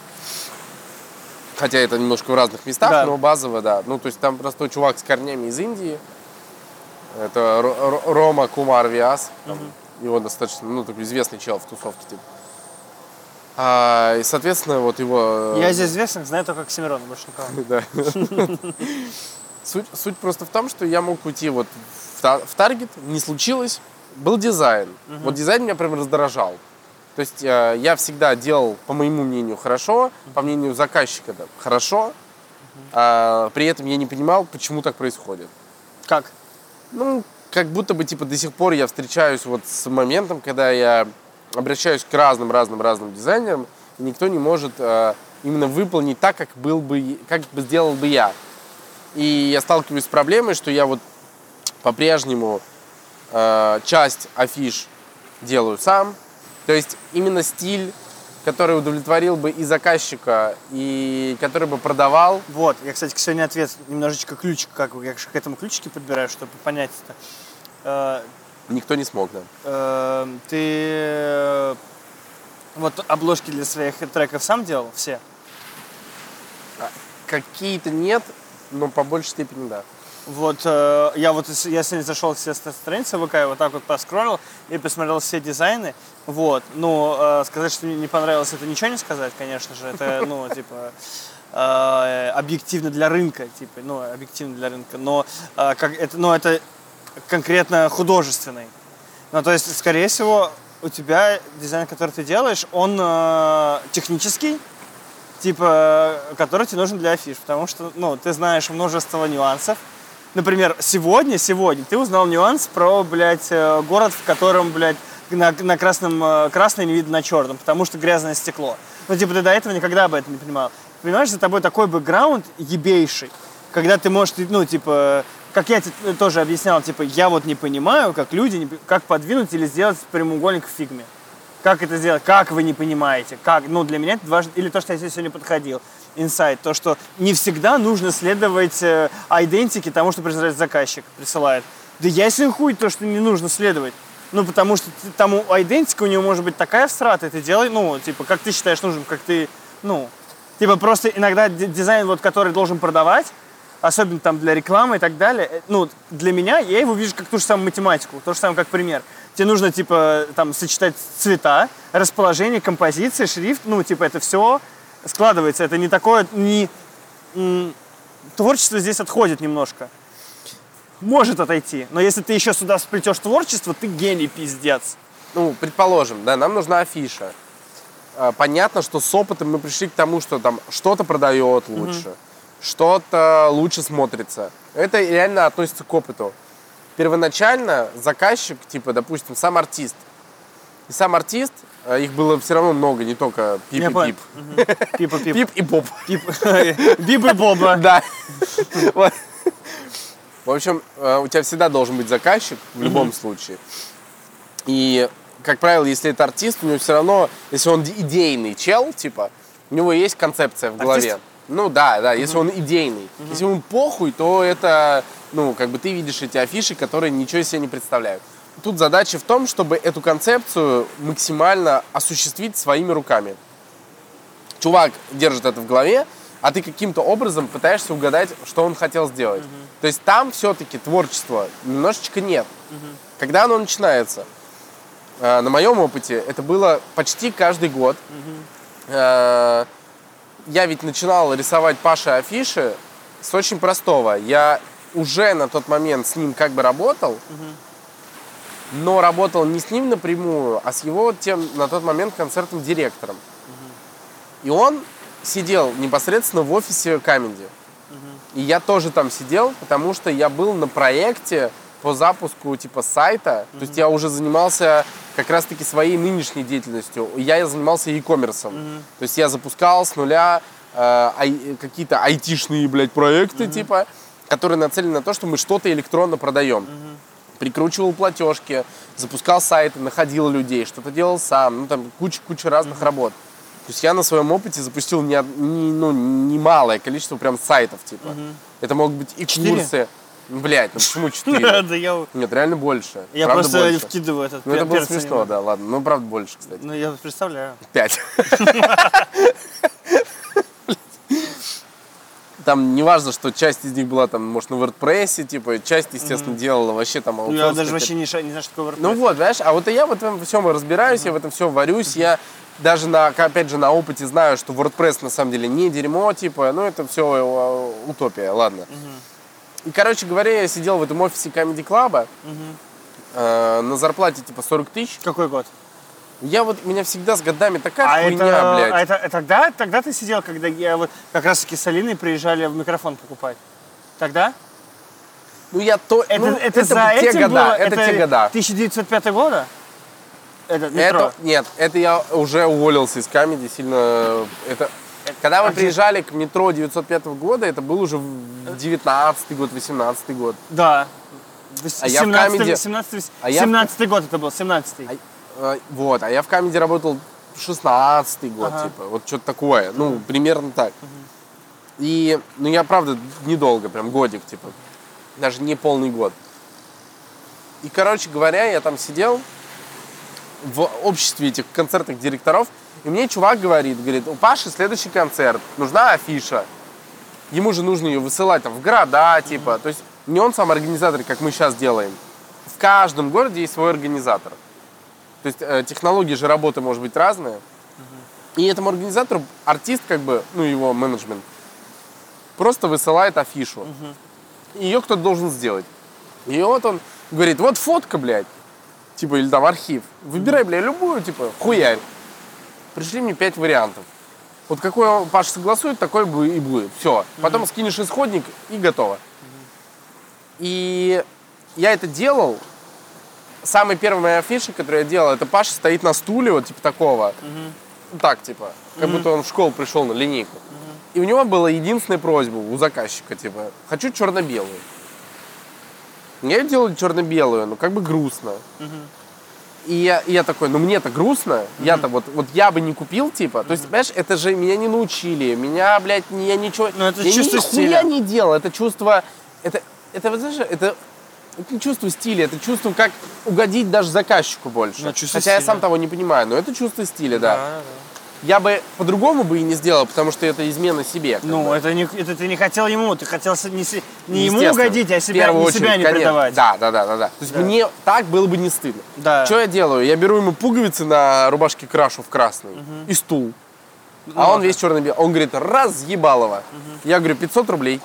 S1: Хотя это немножко в разных местах, да. но базово, да. Ну, то есть там просто чувак с корнями из Индии. Это Рома Кумар Виас. Там, угу. Его достаточно, ну, такой известный чел в тусовке, типа. А, и, соответственно, вот его...
S3: Я здесь известных знаю только Оксимирона, больше никого.
S1: Да. Суть, суть просто в том, что я мог уйти вот в, та- в таргет, не случилось, был дизайн. Uh-huh. Вот дизайн меня прям раздражал. То есть э, я всегда делал, по моему мнению, хорошо, uh-huh. по мнению заказчика, да, хорошо, uh-huh. а при этом я не понимал, почему так происходит.
S3: Как?
S1: Ну, как будто бы, типа, до сих пор я встречаюсь вот с моментом, когда я обращаюсь к разным-разным-разным дизайнерам, и никто не может э, именно выполнить так, как, был бы, как бы сделал бы я. И я сталкиваюсь с проблемой, что я вот по-прежнему э, часть афиш делаю сам. То есть именно стиль, который удовлетворил бы и заказчика, и который бы продавал.
S3: Вот, я, кстати, сегодня ответ немножечко ключик, как я к этому ключике подбираю, чтобы понять это. Э,
S1: Никто не смог, да.
S3: Э, ты э, вот обложки для своих треков сам делал все?
S1: Какие-то нет, но по большей степени да.
S3: Вот э, я вот я сегодня зашел все страницы ВК, и вот так вот поскроллил и посмотрел все дизайны. Вот, ну э, сказать, что мне не понравилось, это ничего не сказать, конечно же. Это, ну типа э, объективно для рынка, типа, ну объективно для рынка, но э, как это, ну это конкретно художественный. Ну то есть, скорее всего, у тебя дизайн, который ты делаешь, он э, технический. Типа, который тебе нужен для афиш, потому что, ну, ты знаешь множество нюансов. Например, сегодня, сегодня ты узнал нюанс про, блядь, город, в котором, блядь, на, на красном, красное не видно на черном, потому что грязное стекло. Ну, типа, ты до этого никогда об этом не понимал. Понимаешь, за тобой такой бэкграунд ебейший, когда ты можешь, ну, типа, как я тебе тоже объяснял, типа, я вот не понимаю, как люди, как подвинуть или сделать прямоугольник в фигме. Как это сделать? Как вы не понимаете? Как? Ну, для меня это важно. Или то, что я здесь сегодня подходил. Инсайт. То, что не всегда нужно следовать э, айдентике тому, что присылает заказчик. Присылает. Да ясен хуй то, что не нужно следовать. Ну, потому что тому айдентика у него может быть такая всрата. Ты делай, ну, типа, как ты считаешь нужным, как ты, ну... Типа, просто иногда дизайн, вот, который должен продавать, особенно там для рекламы и так далее, ну, для меня, я его вижу как ту же самую математику, то же самое, как пример. Тебе нужно, типа, там, сочетать цвета, расположение, композиции, шрифт, ну, типа, это все складывается. Это не такое, не... М- творчество здесь отходит немножко. Может отойти, но если ты еще сюда сплетешь творчество, ты гений, пиздец.
S1: Ну, предположим, да, нам нужна афиша. Понятно, что с опытом мы пришли к тому, что там что-то продает лучше, угу. что-то лучше смотрится. Это реально относится к опыту. Первоначально заказчик, типа, допустим, сам артист. И сам артист, их было все равно много, не только Пип и Пип.
S3: Пип и Пип.
S1: Пип и Поп.
S3: Бип и Боба.
S1: Да. В общем, у тебя всегда должен быть заказчик в любом случае. И, как правило, если это артист, у него все равно, если он идейный чел, типа, у него есть концепция в голове. Ну да, да, если он идейный. Если ему похуй, то это... Ну, как бы ты видишь эти афиши, которые ничего себе не представляют. Тут задача в том, чтобы эту концепцию максимально осуществить своими руками. Чувак держит это в голове, а ты каким-то образом пытаешься угадать, что он хотел сделать. Uh-huh. То есть там все-таки творчества немножечко нет. Uh-huh. Когда оно начинается? Э, на моем опыте это было почти каждый год. Uh-huh. Э, я ведь начинал рисовать Паше афиши с очень простого. Я уже на тот момент с ним как бы работал, uh-huh. но работал не с ним напрямую, а с его тем на тот момент концертным директором. Uh-huh. И он сидел непосредственно в офисе Камеди. Uh-huh. И я тоже там сидел, потому что я был на проекте по запуску типа сайта. Uh-huh. То есть я уже занимался как раз-таки своей нынешней деятельностью. Я занимался e-commerce. Uh-huh. То есть я запускал с нуля э, ай, какие-то айтишные, блядь, проекты, uh-huh. типа, которые нацелены на то, что мы что-то электронно продаем. Uh-huh. Прикручивал платежки, запускал сайты, находил людей, что-то делал сам. Ну, там куча-куча разных uh-huh. работ. То есть я на своем опыте запустил не, не, ну, немалое количество прям сайтов, типа. Uh-huh. Это могут быть и
S3: четыре?
S1: Курсы. Блять, ну почему четыре?
S3: Да я...
S1: Нет, реально больше.
S3: Я
S1: правда
S3: просто
S1: больше.
S3: Вкидываю этот.
S1: Ну это было смешно, да, ладно. Ну правда больше, кстати.
S3: Ну я представляю.
S1: Пять. Там не важно, что часть из них была там, может, на WordPress, типа, часть, естественно, mm-hmm. делала вообще там аутсорс.
S3: Я даже вообще не, не знаю, что такое WordPress.
S1: Ну вот, знаешь, а вот и я в этом всем разбираюсь, mm-hmm. я в этом все варюсь, mm-hmm. я даже, на, опять же, на опыте знаю, что WordPress на самом деле не дерьмо, типа, ну это все утопия, ладно. Mm-hmm. И, короче говоря, я сидел в этом офисе Comedy Club
S3: Угу.
S1: э, на зарплате типа сорок тысяч.
S3: Какой год?
S1: Я вот, у меня всегда с годами такая
S3: А
S1: хуйня,
S3: это,
S1: блядь.
S3: а это, это тогда, тогда ты сидел, когда я вот как раз таки с Алиной приезжали в микрофон покупать? Тогда?
S1: Ну, я то...
S3: Это,
S1: ну,
S3: это, за
S1: те
S3: этим
S1: года,
S3: было?
S1: это, те года.
S3: тысяча девятьсот пятого года? Это метро?
S1: Это, нет, это я уже уволился из Comedy сильно. Это, когда мы
S3: а где-
S1: приезжали к метро девятьсот пятого года, это был уже девятнадцатый год, восемнадцатый год.
S3: Да.
S1: А я в
S3: семнадцатый,
S1: Comedy-
S3: семнадцатый,
S1: а я в-
S3: семнадцатый год это был, семнадцатый.
S1: А, э, вот, а я в Comedy работал шестнадцатый год,
S3: Ага.
S1: типа, вот что-то такое. Ну, примерно так. И, ну, я, правда, недолго, прям годик, типа, даже не полный год. И, короче говоря, я там сидел в обществе этих концертных директоров, и мне чувак говорит, говорит, у Паши следующий концерт, нужна афиша. Ему же нужно ее высылать там в города, типа, то есть не он сам организатор, как мы сейчас делаем. В каждом городе есть свой организатор. То есть э, технологии же работы может быть разные. И этому организатору артист, как бы, ну, его менеджмент, просто высылает афишу. Ее кто-то должен сделать. И вот он говорит, вот фотка, блядь, типа, или там архив. Выбирай, блядь, любую, типа, хуярь. Пришли мне пять вариантов. Вот какой Паша согласует, такой и будет. Все. Потом скинешь исходник и готово. И я это делал. Самая первая моя афиша, которую я делал, это Паша стоит на стуле, вот типа такого. Вот так, типа. Как будто он в школу пришел на линейку. И у него была единственная просьба у заказчика, типа, хочу черно-белую. Я делаю черно-белую, ну как бы грустно. И я, и я такой, ну мне-то грустно, mm-hmm. я-то вот, вот я бы не купил, типа, mm-hmm. то есть, понимаешь, это же меня не научили, меня, блядь, не, я ничего,
S3: ну, это
S1: я
S3: чувство
S1: нихуя
S3: стиля.
S1: не делал, это чувство, это, это, вот знаешь, это, это не чувство стиля, это чувство, как угодить даже заказчику больше,
S3: ну,
S1: хотя
S3: стиля.
S1: я сам того не понимаю, но это чувство стиля, да.
S3: Да, да.
S1: Я бы по-другому бы и не сделал, потому что это измена себе.
S3: Ну,
S1: бы.
S3: это, не, это ты не хотел ему, ты хотел не, не ему угодить, а себя,
S1: первую
S3: не
S1: очередь,
S3: себя не
S1: конечно.
S3: предавать.
S1: Да, да, да, да, да. То есть
S3: Да.
S1: мне так было бы не стыдно.
S3: Да.
S1: Что я делаю? Я беру ему пуговицы на рубашке, крашу в красный угу. и стул. А
S3: Ну,
S1: он весь черно-белый. Он говорит, разъебалово. Угу. Я говорю, пятьсот рублей.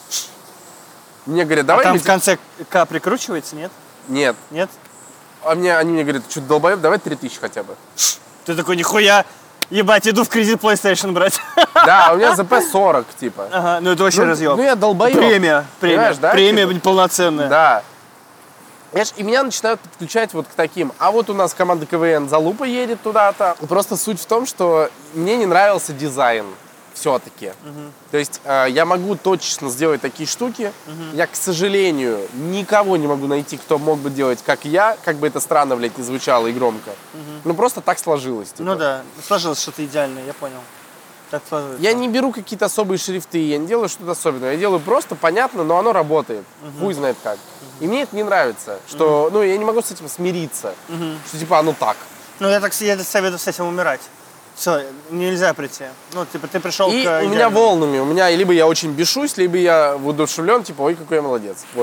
S1: Мне говорят, давай...
S3: А там
S1: мы
S3: в конце К прикручивается, нет?
S1: Нет.
S3: Нет?
S1: А мне, они мне говорят, что долбоеб, давай три тысячи хотя бы.
S3: Ты такой, нихуя, ебать, иду в кредит PlayStation брать.
S1: Да, у меня ЗП сорок, типа.
S3: Ага, ну это вообще
S1: Ну,
S3: разъем.
S1: ну я долбоеб.
S3: Премия, премия,
S1: Понимаешь, да?
S3: премия
S1: Типа?
S3: полноценная.
S1: Да. Понимаешь, и меня начинают подключать вот к таким. А вот у нас команда КВН «Залупа» едет туда-то. Просто суть в том, что мне не нравился дизайн все-таки. Угу. То есть э, я могу точечно сделать такие штуки. Угу. Я, к сожалению, никого не могу найти, кто мог бы делать, как я. Как бы это странно, блядь, не звучало и громко. Угу. Ну просто так сложилось. Типа.
S3: Ну да, сложилось что-то идеальное, я понял. Так сложилось.
S1: Я не беру какие-то особые шрифты, я не делаю что-то особенное. Я делаю просто понятно, но оно работает. Угу. Хуй знает как. И мне это не нравится, что, угу. ну, я не могу с этим смириться, угу. что, типа, оно так.
S3: Ну, я так я советую с этим умирать. Все, нельзя прийти. Ну, типа, ты пришел
S1: и
S3: к...
S1: у меня волнами, у меня либо я очень бешусь, либо я воодушевлен, типа, ой, какой я молодец. Вот.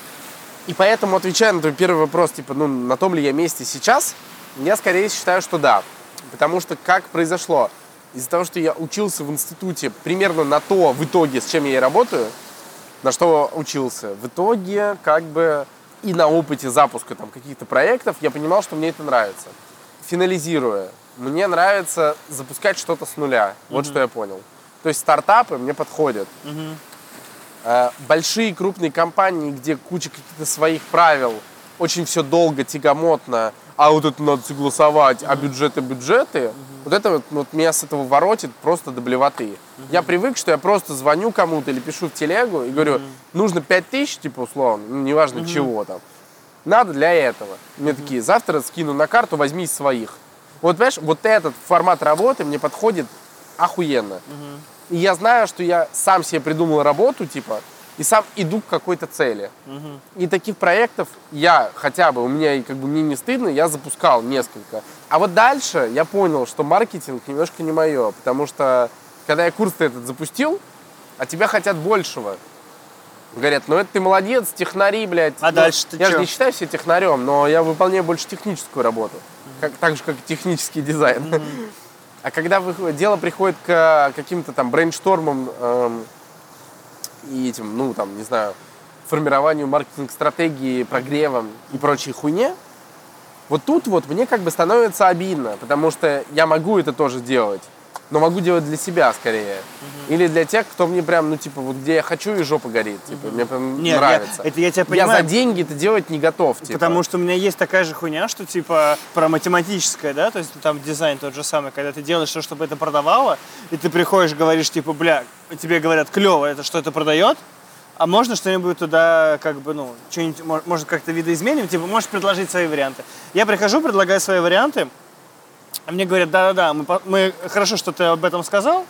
S1: И поэтому, отвечая на твой первый вопрос, типа, ну, на том ли я месте сейчас, я скорее считаю, что да. Потому что как произошло? Из-за того, что я учился в институте примерно на то, в итоге, с чем я и работаю, на что учился. В итоге, как бы, и на опыте запуска там каких-то проектов я понимал, что мне это нравится. Финализируя, мне нравится запускать что-то с нуля. Вот mm-hmm. что я понял. То есть стартапы мне подходят. Mm-hmm. Э, большие крупные компании, где куча каких-то своих правил, очень все долго, тягомотно, а вот это надо согласовать, mm-hmm. а бюджеты, бюджеты. Mm-hmm. Вот это вот, вот меня с этого воротит просто до блевоты. Mm-hmm. Я привык, что я просто звоню кому-то или пишу в телегу и говорю, mm-hmm. нужно пять тысяч, типа, условно, ну, неважно mm-hmm. чего там. Надо для этого. Мне mm-hmm. такие, завтра скину на карту, возьми из своих. Вот, понимаешь, вот этот формат работы мне подходит охуенно. Mm-hmm. И я знаю, что я сам себе придумал работу, типа, и сам иду к какой-то цели. Mm-hmm. И таких проектов я хотя бы, у меня, как бы, мне не стыдно, я запускал несколько. А вот дальше я понял, что маркетинг немножко не мое, потому что, когда я курс этот запустил, от тебя хотят большего. Говорят, ну это ты молодец, технари, блядь.
S3: А
S1: ну,
S3: дальше ты
S1: Я
S3: чё?
S1: же не считаю себя технарем, но я выполняю больше техническую работу. Mm-hmm. Как, так же, как и технический дизайн. Mm-hmm. А когда вы, дело приходит к каким-то там брейнштормам эм, и этим, ну там, не знаю, формированию маркетинг-стратегии, прогревам и прочей хуйне, вот тут вот мне как бы становится обидно, потому что я могу это тоже делать, но могу делать для себя скорее. Uh-huh. Или для тех, кто мне прям, ну, типа, вот где я хочу, и жопа горит. Типа, uh-huh. мне прям
S3: Нет,
S1: нравится.
S3: Я, это я тебя понимаю.
S1: Я за деньги это делать не готов. Типа.
S3: Потому что у меня есть такая же хуйня, что, типа, про математическое, да, то есть там дизайн тот же самый, когда ты делаешь то, чтобы это продавало, и ты приходишь, говоришь, типа, бля, тебе говорят, клево, это что это продает, а можно что-нибудь туда, как бы, ну, что-нибудь, может, как-то видоизменим, типа, можешь предложить свои варианты. Я прихожу, предлагаю свои варианты, а мне говорят, да-да-да, мы, мы, хорошо, что ты об этом сказал,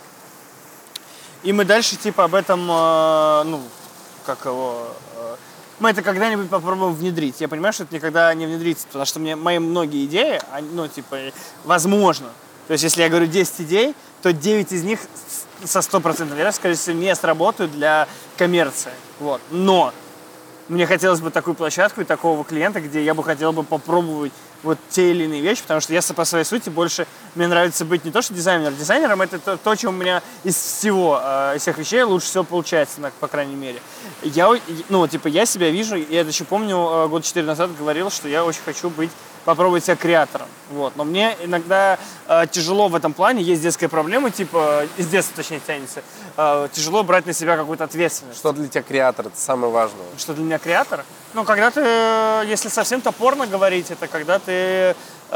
S3: и мы дальше, типа, об этом, э, ну, как его, э, мы это когда-нибудь попробуем внедрить. Я понимаю, что это никогда не внедрится, потому что мне мои многие идеи, они, ну, типа, возможно. То есть, если я говорю десять идей, то девять из них со сто процентов вероятностью, скорее всего, не сработают для коммерции. Вот. Но мне хотелось бы такую площадку и такого клиента, где я бы хотел бы попробовать вот те или иные вещи, потому что я по своей сути больше, мне нравится быть не то что дизайнером, дизайнером это то, то, что у меня из всего, э, из всех вещей лучше всего получается, по крайней мере. Я, ну, типа, я себя вижу, я это еще помню, год четыре назад говорил, что я очень хочу быть, попробовать себя креатором, вот. Но мне иногда э, тяжело в этом плане, есть детская проблема, типа, из детства точнее тянется, э, тяжело брать на себя какую-то ответственность.
S1: Что для тебя креатор? Это самое важное.
S3: Что для меня креатор? Ну, когда ты, если совсем топорно говорить, это когда ты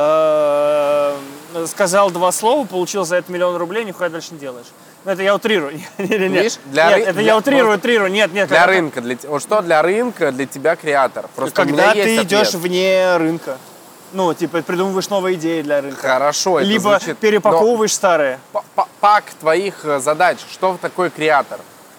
S3: э, сказал два слова, получил за это миллион рублей, нихуя дальше не делаешь. Ну, это я утрирую.
S1: Видишь? Для
S3: нет,
S1: ры...
S3: это
S1: для...
S3: я утрирую, утрирую. Нет, нет.
S1: Для
S3: когда...
S1: рынка. Для... Вот что для рынка для тебя креатор? Просто
S3: когда
S1: у меня
S3: ты
S1: есть
S3: идешь
S1: ответ.
S3: вне рынка. Ну, типа, придумываешь новые идеи для рынка.
S1: Хорошо, это
S3: Либо
S1: звучит...
S3: перепаковываешь
S1: Но...
S3: старые.
S1: Пак твоих задач. Что такое креатор?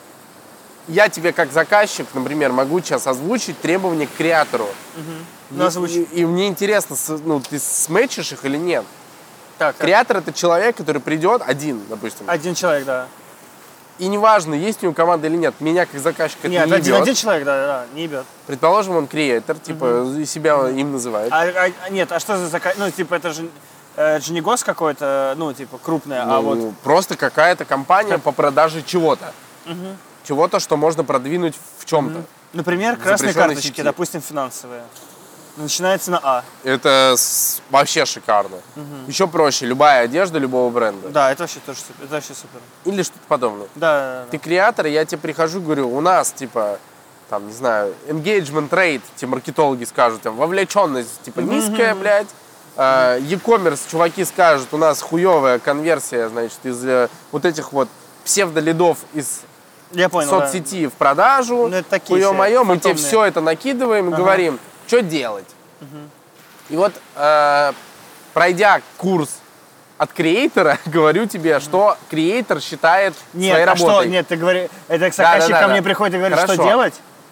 S1: Я тебе как заказчик, например, могу сейчас озвучить требования к креатору.
S3: Угу. Ну,
S1: и, и, и мне интересно, ну, ты сметчишь их или нет.
S3: Так,
S1: креатор — это человек, который придет один, допустим.
S3: Один человек, да.
S1: И неважно, есть у него команда или нет, меня как заказчика
S3: нет,
S1: это не
S3: один,
S1: ебет.
S3: один человек, да, да, не ебет.
S1: Предположим, он креатор, типа, угу. себя им называют.
S3: А, а, нет, а что за заказ? Ну, типа, это же, это же не гос какой-то, ну, типа, крупная,
S1: ну,
S3: а вот...
S1: Просто какая-то компания как... по продаже чего-то.
S3: Угу.
S1: Чего-то, что можно продвинуть в чем-то.
S3: Угу. Например, красные карточки, сети. Допустим, финансовые. Начинается на А.
S1: Это с... вообще шикарно. Угу. Еще проще. Любая одежда любого бренда.
S3: Да, это вообще тоже супер. Это вообще супер.
S1: Или что-то подобное.
S3: Да, да, да.
S1: Ты креатор, и я тебе прихожу, говорю, у нас, типа, там, не знаю, engagement rate, те маркетологи скажут, там, вовлеченность, типа, угу. низкая, блядь. Uh, e-commerce, чуваки скажут, у нас хуевая конверсия, значит, из uh, вот этих вот псевдолидов из
S3: Я понял,
S1: соцсети
S3: да.
S1: в продажу.
S3: Ну,
S1: хуё-моё, мы тебе все это накидываем и ага. говорим, что делать. Угу. И вот, uh, пройдя курс от креатора, говорю тебе, угу. что креатор считает
S3: нет,
S1: своей
S3: а
S1: работой.
S3: Что? Нет, ты говоришь, это заказчик да, да, да, ко да. мне приходит и говорит, Хорошо. Что делать?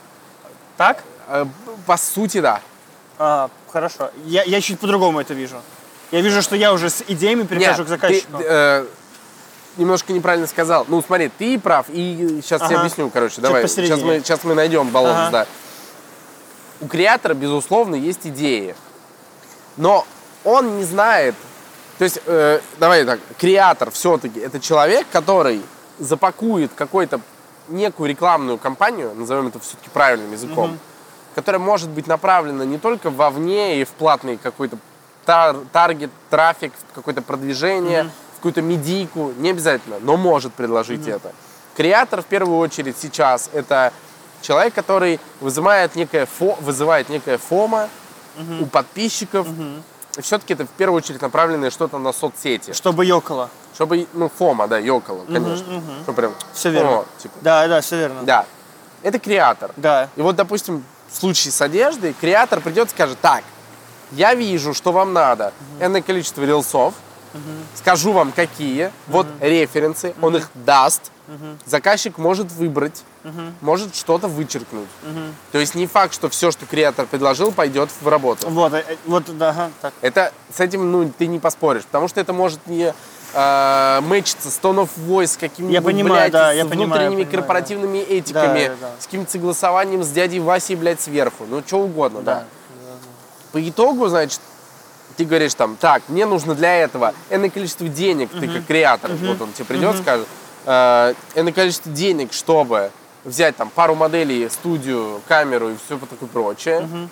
S3: Так?
S1: Uh, по сути, да.
S3: А, хорошо. Я, я чуть по-другому это вижу. Я вижу, что я уже с идеями перехожу
S1: Нет,
S3: к заказчику.
S1: Ты, э, немножко неправильно сказал. Ну, смотри, ты прав. И сейчас ага. я объясню, короче. Чуть давай. Сейчас мы, сейчас мы найдем баланс, ага. да. У креатора, безусловно, есть идеи. Но он не знает... То есть, э, давай так, креатор все-таки это человек, который запакует какую-то некую рекламную кампанию, назовем это все-таки правильным языком, угу. которая может быть направлена не только вовне и в платный какой-то тар- таргет, трафик, какое-то продвижение, mm-hmm. в какую-то медийку, не обязательно, но может предложить mm-hmm. это. Креатор, в первую очередь, сейчас это человек, который вызывает некое, фо- вызывает некое фома mm-hmm. у подписчиков. Mm-hmm. И все-таки это в первую очередь направленное что-то на соцсети.
S3: Чтобы ёкало.
S1: Чтобы, ну, фома, да, ёкало, конечно. Mm-hmm. Mm-hmm. Что прям,
S3: все верно.
S1: О, типа.
S3: Да, да, все верно.
S1: Да. Это креатор.
S3: Да.
S1: И вот, допустим, в случае с одеждой, креатор придет и скажет, так, я вижу, что вам надо uh-huh. энное количество рилсов, uh-huh. скажу вам какие, uh-huh. вот референсы, uh-huh. он их даст, uh-huh. заказчик может выбрать, uh-huh. может что-то вычеркнуть. Uh-huh. То есть не факт, что все, что креатор предложил, пойдет в работу.
S3: Вот, вот, да, ага, так.
S1: Это, с этим, ну, ты не поспоришь, потому что это может не э, мэчиться с tone of voice, с какими-нибудь,
S3: я понимаю,
S1: блядь,
S3: да,
S1: с
S3: я
S1: внутренними
S3: понимаю, я
S1: корпоративными
S3: понимаю,
S1: этиками,
S3: да, да, да.
S1: с каким-то согласованием с дядей Васей, блядь, сверху, ну, что угодно, да. да. По итогу, значит, ты говоришь там, так, мне нужно для этого энное количество денег, uh-huh. ты как креатор, uh-huh. вот он тебе придет, uh-huh. скажет, э, энное количество денег, чтобы взять там пару моделей, студию, камеру и все такое прочее.
S3: Мгм.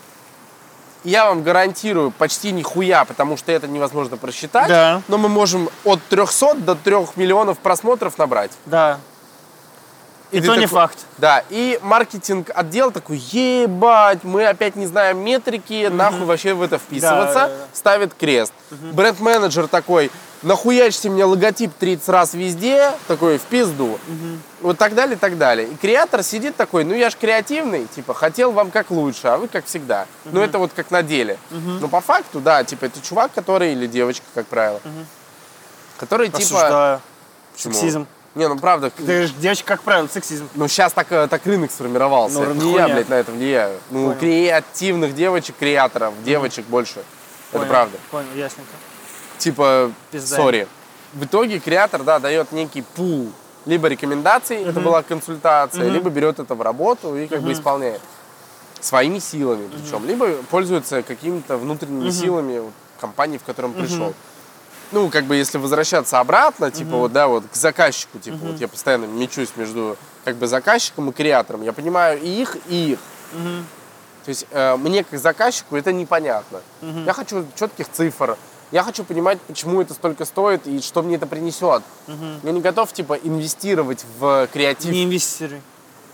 S1: Я вам гарантирую почти нихуя, потому что это невозможно просчитать.
S3: Да.
S1: Но мы можем от трехсот до трёх миллионов просмотров набрать.
S3: Да. И,
S1: ты
S3: то не
S1: такой-
S3: факт.
S1: Да, и маркетинг-отдел такой, ебать, мы опять не знаем метрики, нахуй вообще в это вписываться,
S3: Да, да, да.
S1: ставит крест. Бренд-менеджер такой, нахуячьте мне логотип тридцать раз везде, такой, в пизду. Вот так далее, так далее. И креатор сидит такой, ну я ж креативный, типа, хотел вам как лучше, а вы как всегда. Ну это вот как на деле. Но по факту, да, типа, это чувак, который, или девочка, как правило, который, типа...
S3: Осуждаю.
S1: Почему?
S3: Сексизм.
S1: Не, ну правда,
S3: Ты говоришь, девочка, как правило, сексизм.
S1: ну, сейчас так, э, так рынок сформировался.
S3: Ну,
S1: Это
S3: рынок
S1: не я,
S3: хуйня.
S1: блядь, на это влияю. Ну,
S3: Понял.
S1: креативных девочек, креаторов, девочек больше. Это
S3: Понял,
S1: правда.
S3: Понял, ясненько.
S1: Типа,
S3: Пизда.
S1: сори. В итоге креатор, да, дает некий пул либо рекомендаций, это была консультация, либо берет это в работу и как бы исполняет. Своими силами причем. Либо пользуется какими-то внутренними силами вот, компании, в котором пришел. Ну, как бы, если возвращаться обратно, типа, вот, да, вот, к заказчику, типа, вот я постоянно мечусь между, как бы, заказчиком и креатором. Я понимаю и их, и их. То есть, э, мне, как заказчику, это непонятно. Я хочу четких цифр. Я хочу понимать, почему это столько стоит и что мне это принесет. Я не готов, типа, инвестировать в креатив,
S3: Не инвестируй.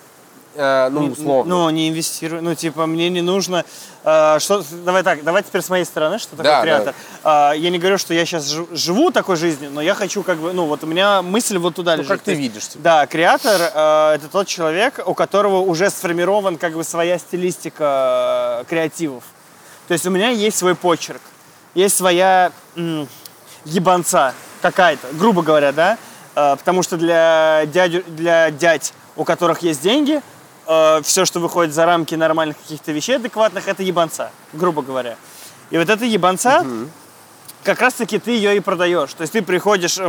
S1: э, ну, условно.
S3: Ну, не инвестируй. Ну, типа, мне не нужно... э, что, давай так, давай теперь с моей стороны, что такое
S1: Да,
S3: креатор. Э, я не говорю, что я сейчас живу такой жизнью, но я хочу как бы... Ну, вот у меня мысль вот туда
S1: Ну,
S3: лежит.
S1: как ты
S3: То есть,
S1: видишь, типа.
S3: Да, креатор э, это тот человек, у которого уже сформирован как бы своя стилистика э, креативов. То есть у меня есть свой почерк, есть своя м, ебанца какая-то, грубо говоря, да? Э, потому что для, дядю, для дядь, у которых есть деньги, э, все, что выходит за рамки нормальных каких-то вещей адекватных, это ебанца, грубо говоря. И вот эта ебанца, как раз-таки ты ее и продаешь. То есть ты приходишь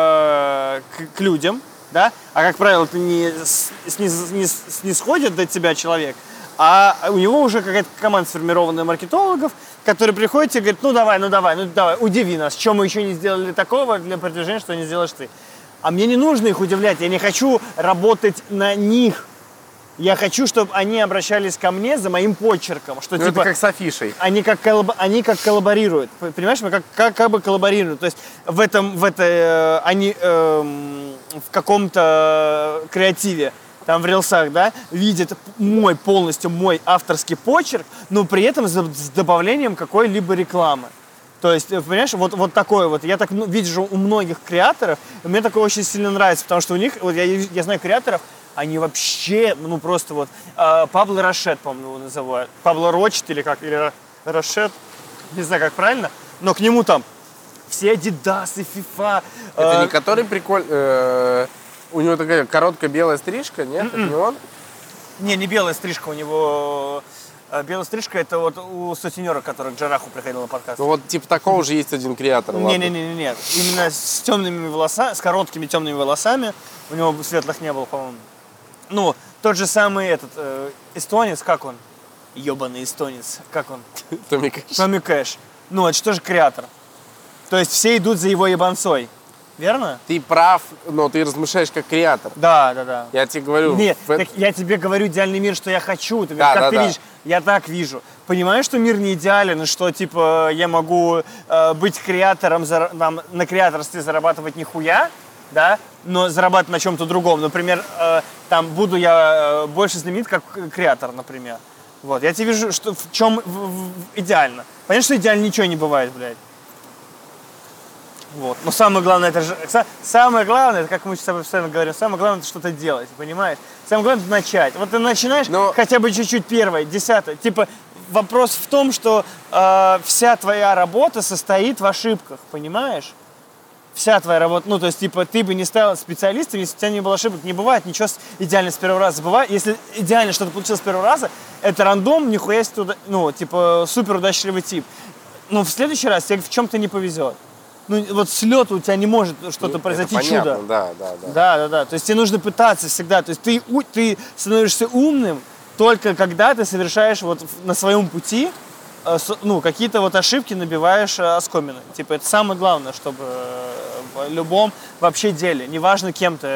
S3: в, к, к людям, да, а как правило, ты не, с- сниз- не с- снисходит до тебя человек, а у него уже какая-то команда сформированная маркетологов, которые приходят и говорят, ну давай, ну давай, ну давай, удиви нас, что мы еще не сделали такого для продвижения, что не сделаешь ты. А мне не нужно их удивлять, я не хочу работать на них. Я хочу, чтобы они обращались ко мне за моим почерком, что
S1: Ну,
S3: типа
S1: это как с афишей.
S3: они как, коллаб- они как коллаборируют, П- понимаешь, мы как, как, как бы коллаборируют, то есть в этом, в этой, э, они эм, в каком-то креативе, там в рилсах, да, видят мой полностью мой авторский почерк, но при этом с, с добавлением какой-либо рекламы. То есть, э, понимаешь, вот, вот такое вот, я так ну, вижу у многих креаторов, и мне такое очень сильно нравится, потому что у них, вот я, я знаю креаторов, они вообще, ну просто вот, э, Пабло Рашет, по-моему, его называют, Пабло Рочет или как, или Ра- Рашет, не знаю, как правильно, но к нему там все Адидасы, Фифа.
S1: Это
S3: э,
S1: не который приколь... э, у него такая короткая белая стрижка, нет? Это не он?
S3: Не, не белая стрижка, у него... э, Белая стрижка, это вот у сутенера, который к Джараху приходил на подкаст.
S1: Ну вот типа такого же есть один креатор. ладно.
S3: Не-не-не, нет. Именно с темными волосами, с короткими темными волосами. У него светлых не было, по-моему. Ну, тот же самый этот э, эстонец, как он? Ёбаный эстонец, как он?
S1: Томми Кэш.
S3: Томми Кэш. Ну, это что же креатор? То есть все идут за его ебанцой. Верно?
S1: Ты прав, но ты размышляешь как креатор.
S3: Да, да, да.
S1: Я тебе говорю.
S3: Нет,
S1: в-
S3: так я тебе говорю идеальный мир, что я хочу. Ты,
S1: Да,
S3: как
S1: да,
S3: ты
S1: да.
S3: видишь, я так вижу. Понимаешь, что мир не идеален, и что типа я могу э, быть креатором, зара- там, на креаторстве зарабатывать нихуя, да, но зарабатывать на чем-то другом. Например, э, там буду я э, больше знаменит как креатор, например. Вот, я тебе вижу, что в чем в- в- идеально. Понятно, что идеально ничего не бывает, блядь. Вот. Но самое главное, это же... са- Самое главное, это как мы с тобой постоянно говорим, самое главное, это что-то делать, понимаешь? Самое главное, это начать. Вот ты начинаешь
S1: Но-
S3: хотя бы чуть-чуть первое, десятое. Типа, вопрос в том, что э, вся твоя работа состоит в ошибках, понимаешь? Вся твоя работа, ну, то есть, типа, ты бы не стал специалистом, если у тебя не было ошибок. Не бывает ничего с- идеально с первого раза. Бывает, если идеально что-то получилось с первого раза, это рандом, нихуя себе туда, ну, типа, супер удачливый тип. Но в следующий раз тебе в чем-то не повезет. Ну, вот с лету у тебя не может что-то
S1: Это
S3: произойти,
S1: понятно,
S3: чудо.
S1: Да, да, да.
S3: Да, да, да. То есть тебе нужно пытаться всегда. То есть ты, у- ты становишься умным только когда ты совершаешь вот в- на своем пути э, с- ну, какие-то вот ошибки, набиваешь э, оскомины. Типа это самое главное, чтобы э, в любом вообще деле, неважно кем ты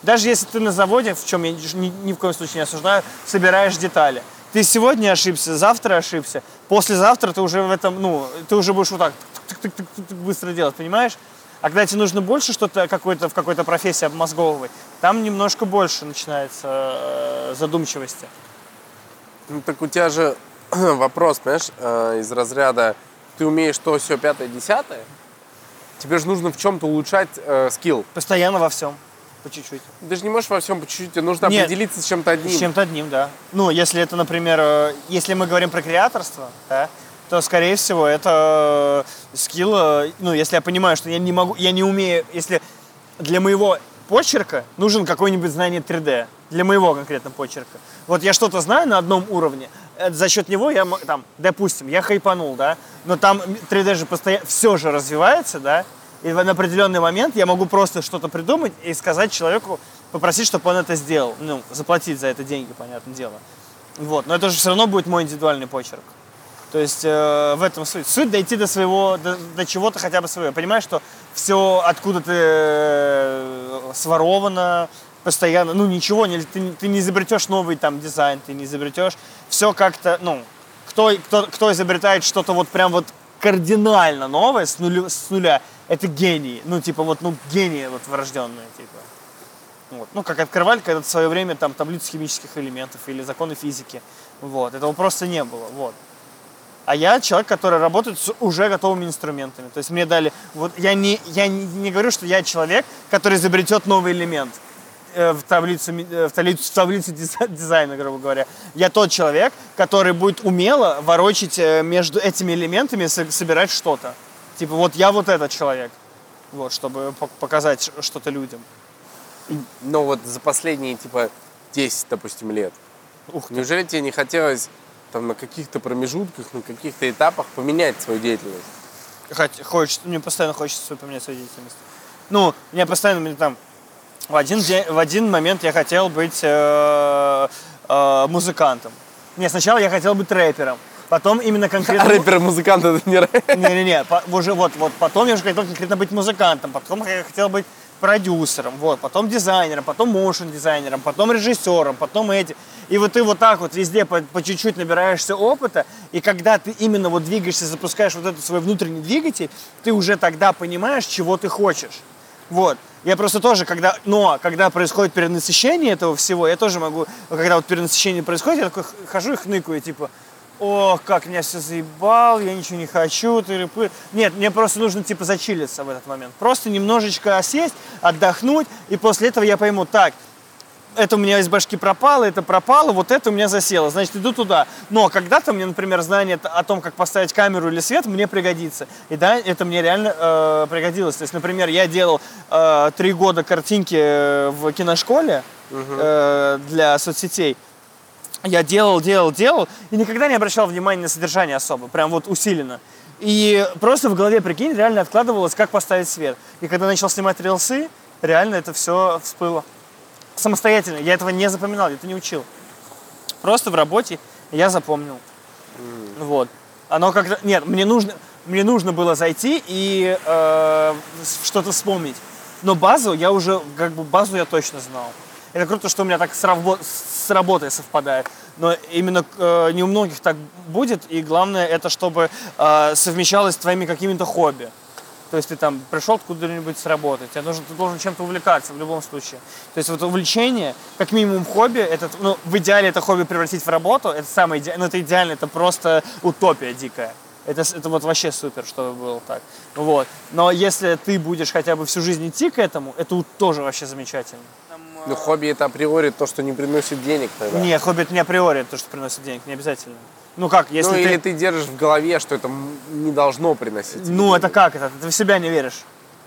S3: Даже если ты на заводе, в чем я ни, ни в коем случае не осуждаю, собираешь детали. Ты сегодня ошибся, завтра ошибся, послезавтра ты уже в этом, ну, ты уже будешь вот так быстро делать, понимаешь? А когда тебе нужно больше что-то какой-то, в какой-то профессии обмозговывать, там немножко больше начинается э, задумчивости.
S1: Ну так у тебя же вопрос, понимаешь, э, из разряда ты умеешь то, сё, пятое, десятое, тебе же нужно в чем-то улучшать э, скилл.
S3: Постоянно во всем, по чуть-чуть.
S1: Ты же не можешь во всем по чуть-чуть, тебе нужно
S3: Нет,
S1: определиться с чем-то одним.
S3: С чем-то одним, да. Ну, если это, например, э, если мы говорим про креаторство, да, то, скорее всего, это скилл, э, ну, если я понимаю, что я не могу, я не умею, если для моего почерка нужен какое-нибудь знание три дэ, для моего конкретно почерка. Вот я что-то знаю на одном уровне, за счет него я, там, допустим, я хайпанул, да, но там три дэ же постоянно, все же развивается, да, и в определенный момент я могу просто что-то придумать и сказать человеку, попросить, чтобы он это сделал, ну, заплатить за это деньги, понятное дело. Вот, но это же все равно будет мой индивидуальный почерк. То есть э, в этом суть. Суть дойти до своего, до, до чего-то хотя бы своего. Понимаешь, что все откуда-то э, своровано, постоянно, ну ничего, не, ты, ты не изобретешь новый там дизайн, ты не изобретешь. Все как-то, ну, кто, кто, кто изобретает что-то вот прям вот кардинально новое с нуля, с нуля, это гений. Ну, типа вот, ну, гении вот врожденные, типа. Вот. Ну, как открывали когда-то в свое время там таблицу химических элементов или законы физики. Вот. Этого просто не было. Вот. А я человек, который работает с уже готовыми инструментами. То есть мне дали... Вот я не, я не, не говорю, что я человек, который изобретет новый элемент э, в, таблицу, э, в, таблицу, в таблицу дизайна, грубо говоря. Я тот человек, который будет умело ворочить э, между этими элементами, со- собирать что-то. Типа вот я вот этот человек. Вот, чтобы показать что-то людям.
S1: Но вот за последние, типа, десять, допустим, лет.
S3: Ух ты.
S1: Неужели тебе не хотелось там на каких-то промежутках, на каких-то этапах поменять свою деятельность?
S3: Хоть, хочется, мне постоянно хочется поменять свою деятельность. Ну, мне постоянно, мне там, в один, день, в один момент я хотел быть э, э, музыкантом. Не, сначала я хотел быть рэпером. Потом именно конкретно...
S1: А рэпер и музыкант это не рэпер?
S3: Не-не-не, уже вот, вот, потом я уже хотел конкретно быть музыкантом, потом я хотел быть продюсером, вот, потом дизайнером, потом моушн-дизайнером, потом режиссером, потом эти. И вот ты вот так вот везде по, по чуть-чуть набираешься опыта, и когда ты именно вот двигаешься, запускаешь вот этот свой внутренний двигатель, ты уже тогда понимаешь, чего ты хочешь. Вот. Я просто тоже, когда, но когда происходит перенасыщение этого всего, я тоже могу, когда вот перенасыщение происходит, я такой хожу и хныкаю, типа, ох, как меня все заебал, я ничего не хочу, тыры-пыры. Нет, мне просто нужно, типа, зачилиться в этот момент. Просто немножечко осесть, отдохнуть, и после этого я пойму, так, это у меня из башки пропало, это пропало, вот это у меня засело, значит, иду туда. Но когда-то мне, например, знание о том, как поставить камеру или свет, мне пригодится. И да, это мне реально э, пригодилось. То есть, например, я делал э, три года картинки в киношколе э, для соцсетей. Я делал, делал, делал, и никогда не обращал внимания на содержание особо, прям вот усиленно. И просто в голове, прикинь, реально откладывалось, как поставить свет. И когда начал снимать рилсы, реально это все всплыло. Самостоятельно, я этого не запоминал, я это не учил. Просто в работе я запомнил. Mm. Вот. Оно как-то... Нет, мне нужно, мне нужно было зайти и э, что-то вспомнить. Но базу я уже, как бы, базу я точно знал. Это круто, что у меня так с, рабо- с работой совпадает. Но именно э, не у многих так будет. И главное, это чтобы э, совмещалось с твоими какими-то хобби. То есть ты там пришел куда-нибудь с работы, тебе нужно, ты должен чем-то увлекаться в любом случае. То есть вот увлечение, как минимум хобби, это, ну, в идеале это хобби превратить в работу, это самое идеальное, ну, это идеально, это просто утопия дикая. Это, это вот вообще супер, чтобы было так. Вот. Но если ты будешь хотя бы всю жизнь идти к этому, это тоже вообще замечательно.
S1: Ну, хобби это априори то, что не приносит денег тогда.
S3: Нет, хобби это не априори то, что приносит денег, не обязательно. Ну как, если
S1: ну,
S3: ты...
S1: или ты держишь в голове, что это не должно приносить.
S3: Ну,
S1: денег.
S3: это как это? Ты в себя не веришь.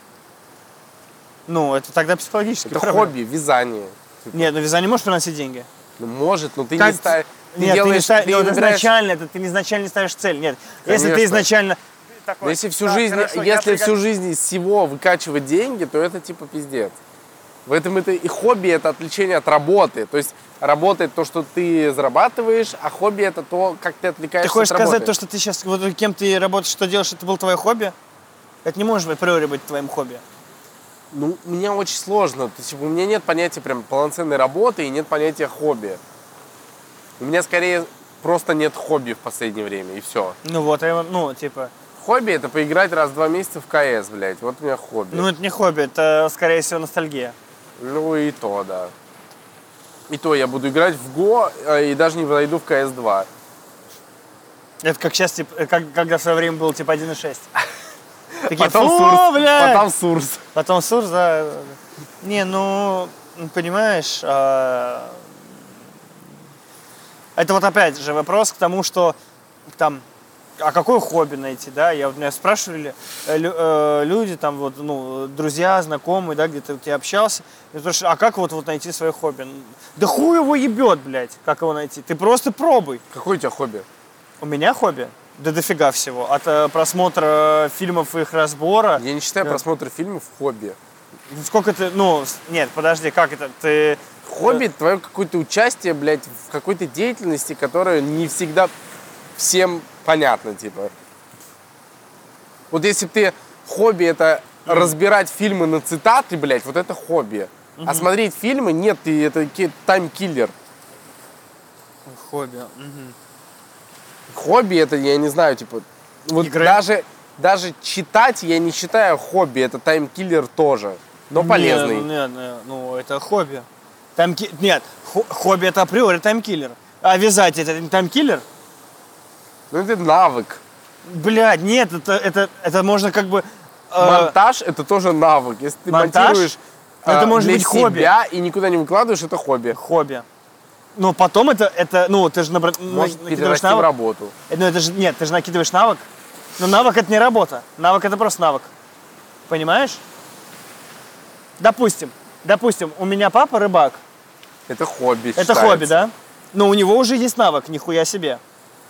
S3: Ну, это тогда психологически.
S1: Это
S3: проблема.
S1: хобби, вязание.
S3: Нет, ну вязание может приносить деньги.
S1: Ну, может, но ты
S3: Как...
S1: не ставишь...
S3: Нет,
S1: делаешь,
S3: ты не ставишь,
S1: ты
S3: ну,
S1: выбираешь...
S3: изначально, это ты изначально не ставишь цель. Нет,
S1: Конечно.
S3: если ты изначально... Такой,
S1: Но если всю
S3: так,
S1: жизнь,
S3: хорошо,
S1: если
S3: я
S1: всю жизнь из всего выкачивать деньги, то это типа пиздец. В этом это и хобби это отвлечение от работы. То есть работа это то, что ты зарабатываешь, а хобби это то, как ты отвлекаешься
S3: Ты хочешь
S1: от работы.
S3: сказать то, что ты сейчас, вот кем ты работаешь, что делаешь, это было твое хобби? Это не может априори быть твоим хобби.
S1: Ну, у меня очень сложно. То есть, у меня нет понятия прям полноценной работы и нет понятия хобби. У меня скорее просто нет хобби в последнее время, и все.
S3: Ну вот, я, ну, типа...
S1: Хобби — это поиграть раз в два месяца в КС, блядь. Вот у меня хобби.
S3: Ну, это не хобби, это, скорее всего, ностальгия.
S1: Ну, и то, да. И то я буду играть в Го и даже не войду в КС два.
S3: Это как сейчас, типа, как, когда в свое время был, типа, один и шесть. Такие,
S1: Потом
S3: фу,
S1: Сурс.
S3: блядь!
S1: Потом Сурс.
S3: Потом Сурс, да. Не, ну, понимаешь, а... это вот опять же вопрос к тому, что там, а какое хобби найти, да? Я вот меня спрашивали э, лю, э, люди, там вот, ну, друзья, знакомые, да, где-то вот я общался, я спрашиваю, а как вот, вот найти свое хобби? Да хуй его ебет, блядь, как его найти? Ты просто пробуй.
S1: Какое у тебя хобби?
S3: У меня хобби? Да дофига всего. От э, просмотра фильмов и их разбора.
S1: Я не считаю
S3: Да.
S1: просмотр фильмов хобби.
S3: Сколько ты, ну, с- нет, подожди, как это, ты...
S1: Хобби — это твое какое-то участие, блядь, в какой-то деятельности, которая не всегда всем понятна, типа. Вот если бы ты... Хобби — это разбирать фильмы на цитаты, блядь, вот это хобби. А смотреть фильмы — нет, ты это ки- таймкиллер.
S3: Хобби.
S1: Хобби — это, я не знаю, типа... Вот
S3: Игры?
S1: даже, даже читать я не считаю хобби, это таймкиллер тоже. Но полезный.
S3: Нет, нет, нет, ну, это хобби. Таймки... Нет, хо- хобби это априори таймкиллер. А вязать это не таймкиллер?
S1: Ну это навык.
S3: Блядь, нет, это, это, это можно как бы... э,
S1: Монтаж — это тоже навык. Если ты
S3: монтаж?
S1: монтируешь
S3: Это
S1: э,
S3: может
S1: для
S3: быть хобби.
S1: себя и никуда не выкладываешь, это хобби.
S3: Хобби. Но потом это, это ну, ты же набра...
S1: Может
S3: накидываешь
S1: перерасти в
S3: навык.
S1: работу.
S3: Э, Ну, это же, нет, ты же накидываешь навык. Но навык это не работа. Навык это просто навык. Понимаешь? Допустим, допустим, у меня папа рыбак.
S1: Это хобби
S3: Это
S1: считается.
S3: хобби, да? Но у него уже есть навык, нихуя себе.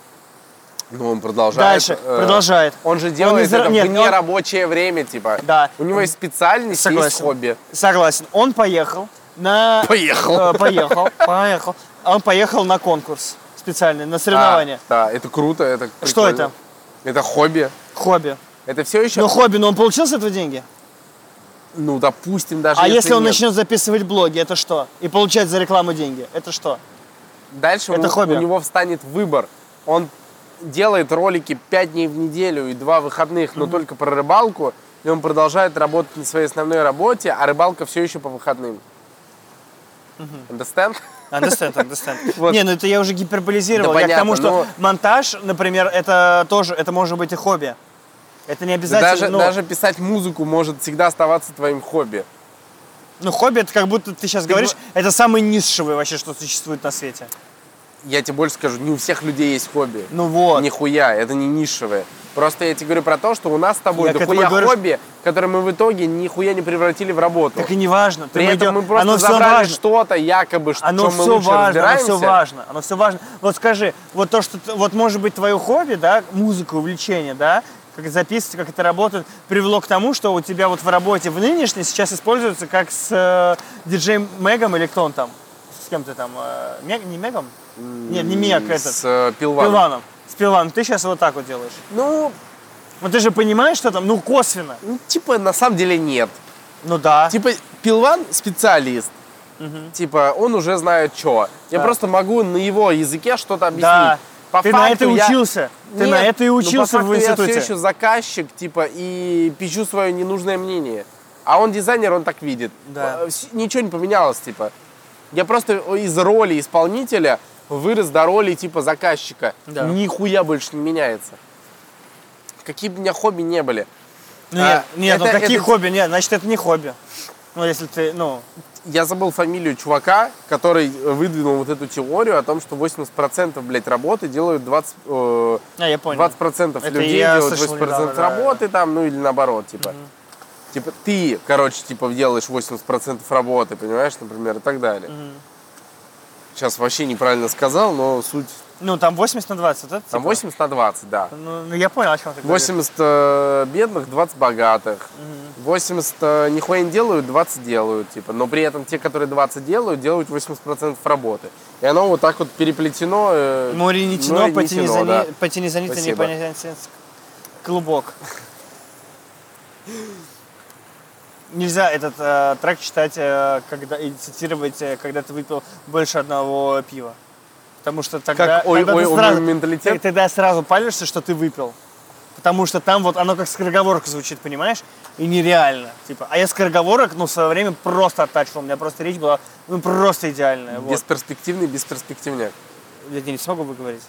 S1: Ну, он продолжает.
S3: Дальше,
S1: э,
S3: продолжает.
S1: Он же
S3: Он
S1: делает
S3: не зар-
S1: это
S3: нет,
S1: в
S3: он-
S1: нерабочее время, типа.
S3: Да.
S1: У него есть специальность, есть
S3: Согласен.
S1: хобби.
S3: Согласен. Он поехал на...
S1: Поехал.
S3: Э, поехал, поехал. Он поехал на конкурс специальный, на соревнования.
S1: А, да, это круто, это
S3: Что
S1: прикольно.
S3: это?
S1: Это хобби.
S3: Хобби.
S1: Это все еще,
S3: Ну, хобби, но он получил с этого деньги?
S1: ну, допустим, даже
S3: А если он
S1: нет.
S3: начнет записывать блоги, это что? И получать за рекламу деньги, это что?
S1: Дальше
S3: Это
S1: у,
S3: хобби.
S1: у него встанет выбор. Он делает ролики пять дней в неделю и два выходных, но только про рыбалку, и он продолжает работать на своей основной работе, а рыбалка все еще по выходным. Understand?
S3: Understand, understand.
S1: Вот.
S3: Не, ну это я уже гиперболизировал.
S1: Да
S3: я к
S1: понятно,
S3: тому, что
S1: но-
S3: монтаж, например, это тоже, это может быть и хобби. Это не обязательно,
S1: Даже,
S3: ну,
S1: даже писать музыку может всегда оставаться твоим хобби.
S3: ну, хобби, это как будто ты сейчас говоришь, это самое низшее вообще, что существует на свете.
S1: Я тебе больше скажу, не у всех людей есть хобби.
S3: Ну вот.
S1: Нихуя, это не нишевое. Просто я тебе говорю про то, что у нас с тобой
S3: Я к этому
S1: дохуя
S3: говорю,
S1: хобби, которые мы в итоге нихуя не превратили в работу.
S3: Так и не важно.
S1: При
S3: мы
S1: этом
S3: идем-
S1: мы просто
S3: оно все
S1: забрали
S3: важно.
S1: что-то, якобы, что
S3: Оно
S1: в чем мы
S3: все
S1: лучше
S3: важно, оно
S1: разбираемся.
S3: все важно, оно все важно. Вот скажи, вот то, что, ты- вот может быть твое хобби, да, музыка, увлечение, да, как это записывается, как это работает, привело к тому, что у тебя вот в работе в нынешней сейчас используется как с э, диджеем Мегом или кто он там? С кем ты там? Э, Мег, не Мегом? Нет, не Мег, этот.
S1: С э, Пилваном.
S3: Пилваном. С Пилваном. Ты сейчас вот так вот делаешь.
S1: Ну,
S3: Вот ты же понимаешь, что там, ну, косвенно.
S1: ну, типа, на самом деле нет.
S3: Ну да.
S1: Типа, Пилван специалист. Типа, он уже знает, что. Я
S3: Да.
S1: просто могу на его языке что-то объяснить.
S3: Да.
S1: По
S3: Ты на это
S1: факту я-
S3: учился. Ты
S1: Нет,
S3: на это и
S1: ну,
S3: учился
S1: по
S3: в
S1: факту я
S3: институте.
S1: все еще заказчик, типа, и пишу свое ненужное мнение. А он дизайнер, он так видит.
S3: Да.
S1: Э, вс- Ничего не поменялось, типа. Я просто из роли исполнителя вырос до роли, типа, заказчика.
S3: Да.
S1: Нихуя больше не меняется. Какие бы у меня хобби не были.
S3: Ну, нет,
S1: А,
S3: нет, ну
S1: это-
S3: какие
S1: это-
S3: хобби? Нет, значит, это не хобби. Ну, если ты, ну...
S1: Я забыл фамилию чувака, который выдвинул вот эту теорию о том, что восемьдесят процентов, блядь, работы делают двадцать, э,
S3: А, я понял.
S1: двадцать процентов
S3: Это
S1: людей
S3: я
S1: делают
S3: слышал
S1: восемьдесят процентов
S3: недавно, да,
S1: работы там, ну или наоборот, типа. Типа ты, короче, типа делаешь восемьдесят процентов работы, понимаешь, например, и так далее. Сейчас вообще неправильно сказал, но суть...
S3: Ну, там восемьдесят на двадцать, вот это?
S1: Там
S3: типа?
S1: восемьдесят на двадцать, да.
S3: Ну, ну, я понял, о чем ты говоришь.
S1: восемьдесят э, бедных, двадцать богатых. восемьдесят э, нихуя не делают, двадцать делают, типа. Но при этом те, которые двадцать делают, делают восемьдесят процентов работы. И оно вот так вот переплетено. Э,
S3: Море не тяно,
S1: море
S3: потяни
S1: несено,
S3: за,
S1: да.
S3: ни- потяни за нить, не
S1: Спасибо.
S3: понять клубок. нельзя этот э, трек читать э, когда, и цитировать, э, когда ты выпил больше одного пива. Потому что тогда,
S1: Как ой,
S3: тогда,
S1: ой,
S3: ты
S1: ой,
S3: сразу,
S1: менталитет?
S3: ты, тогда сразу палишься, что ты выпил. Потому что там вот оно как скороговорка звучит, понимаешь? И нереально. Типа. А я скороговорок, ну, в свое время просто оттачивал. У меня просто речь была ну, просто идеальная. Вот.
S1: Бесперспективный, бесперспективняк.
S3: Я не смогу выговорить.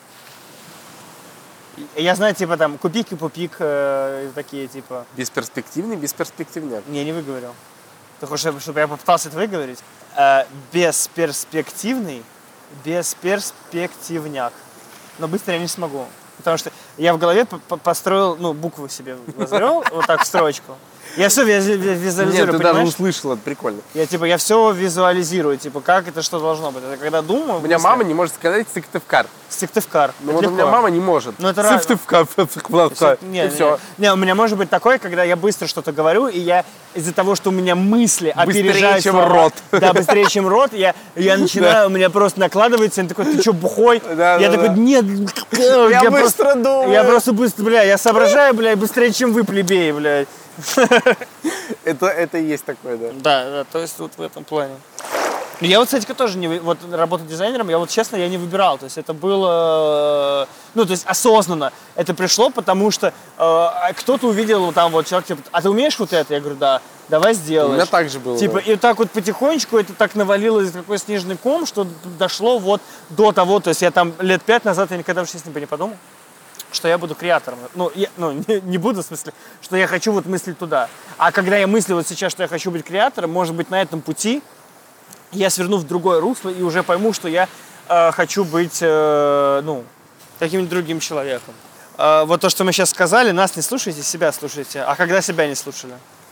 S3: Я знаю, типа там купик и пупик, э, такие типа.
S1: Бесперспективный, бесперспективняк.
S3: Не, не выговорил. Ты хочешь, чтобы я попытался это выговорить? Э, бесперспективный, бесперспективняк. Но быстро я не смогу. Потому что я в голове построил, ну, буквы себе возвел, вот так в строчку. Я все визуализирую,
S1: Нет, ты
S3: понимаешь?
S1: даже услышал, это прикольно.
S3: Я, типа, я все визуализирую, типа, как это, что должно быть. Это когда думаю...
S1: У меня мама не может сказать «сыктывкар».
S3: Стиктывкар.
S1: Ну вот у меня мама не может.
S3: Ну, это раз-
S1: «Сыктывкар»,
S3: Не,
S1: и
S3: не,
S1: все.
S3: не, у меня может быть такое, когда я быстро что-то говорю, и я из-за того, что у меня мысли
S1: Быстрее,
S3: опережают
S1: чем
S3: слова,
S1: рот.
S3: Да, быстрее, чем рот, я, я начинаю, у меня просто накладывается, я такой, ты что, бухой?
S1: Да,
S3: я
S1: да,
S3: такой,
S1: да.
S3: нет,
S1: Я быстро
S3: просто,
S1: думаю.
S3: Я просто быстро, бля, я соображаю, бля, быстрее, чем вы, плебеи, бля.
S1: Это, это и есть такое, да.
S3: Да, да, то есть вот в этом плане. Я вот, кстати, тоже не, вы- вот работа дизайнером, я вот честно, я не выбирал, то есть это было, э, ну, то есть осознанно это пришло, потому что э, кто-то увидел вот там вот человек, типа, а ты умеешь вот это? Я говорю, да, давай сделаешь.
S1: У меня так же было.
S3: Типа,
S1: да.
S3: и так вот потихонечку это так навалилось, такой снежный ком, что дошло вот до того, то есть я там лет пять назад, я никогда в жизни бы не подумал, что я буду креатором. Ну, я, ну не, не буду, в смысле, что я хочу вот мыслить туда. А когда я мыслю вот сейчас, что я хочу быть креатором, может быть, на этом пути я сверну в другое русло и уже пойму, что я э, хочу быть, э, ну, каким-нибудь другим человеком. Э, вот то, что мы сейчас сказали, нас не слушайте, себя слушайте. А когда себя не слушали?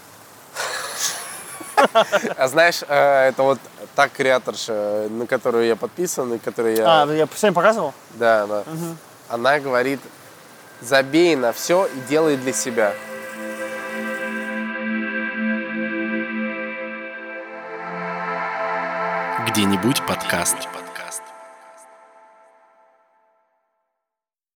S1: А знаешь, э, это вот та креаторша, на которую я подписан, и которую я...
S3: А, я сегодня показывал?
S1: Да, да. Она говорит, забей на все и делай для себя.
S4: Где-нибудь подкаст.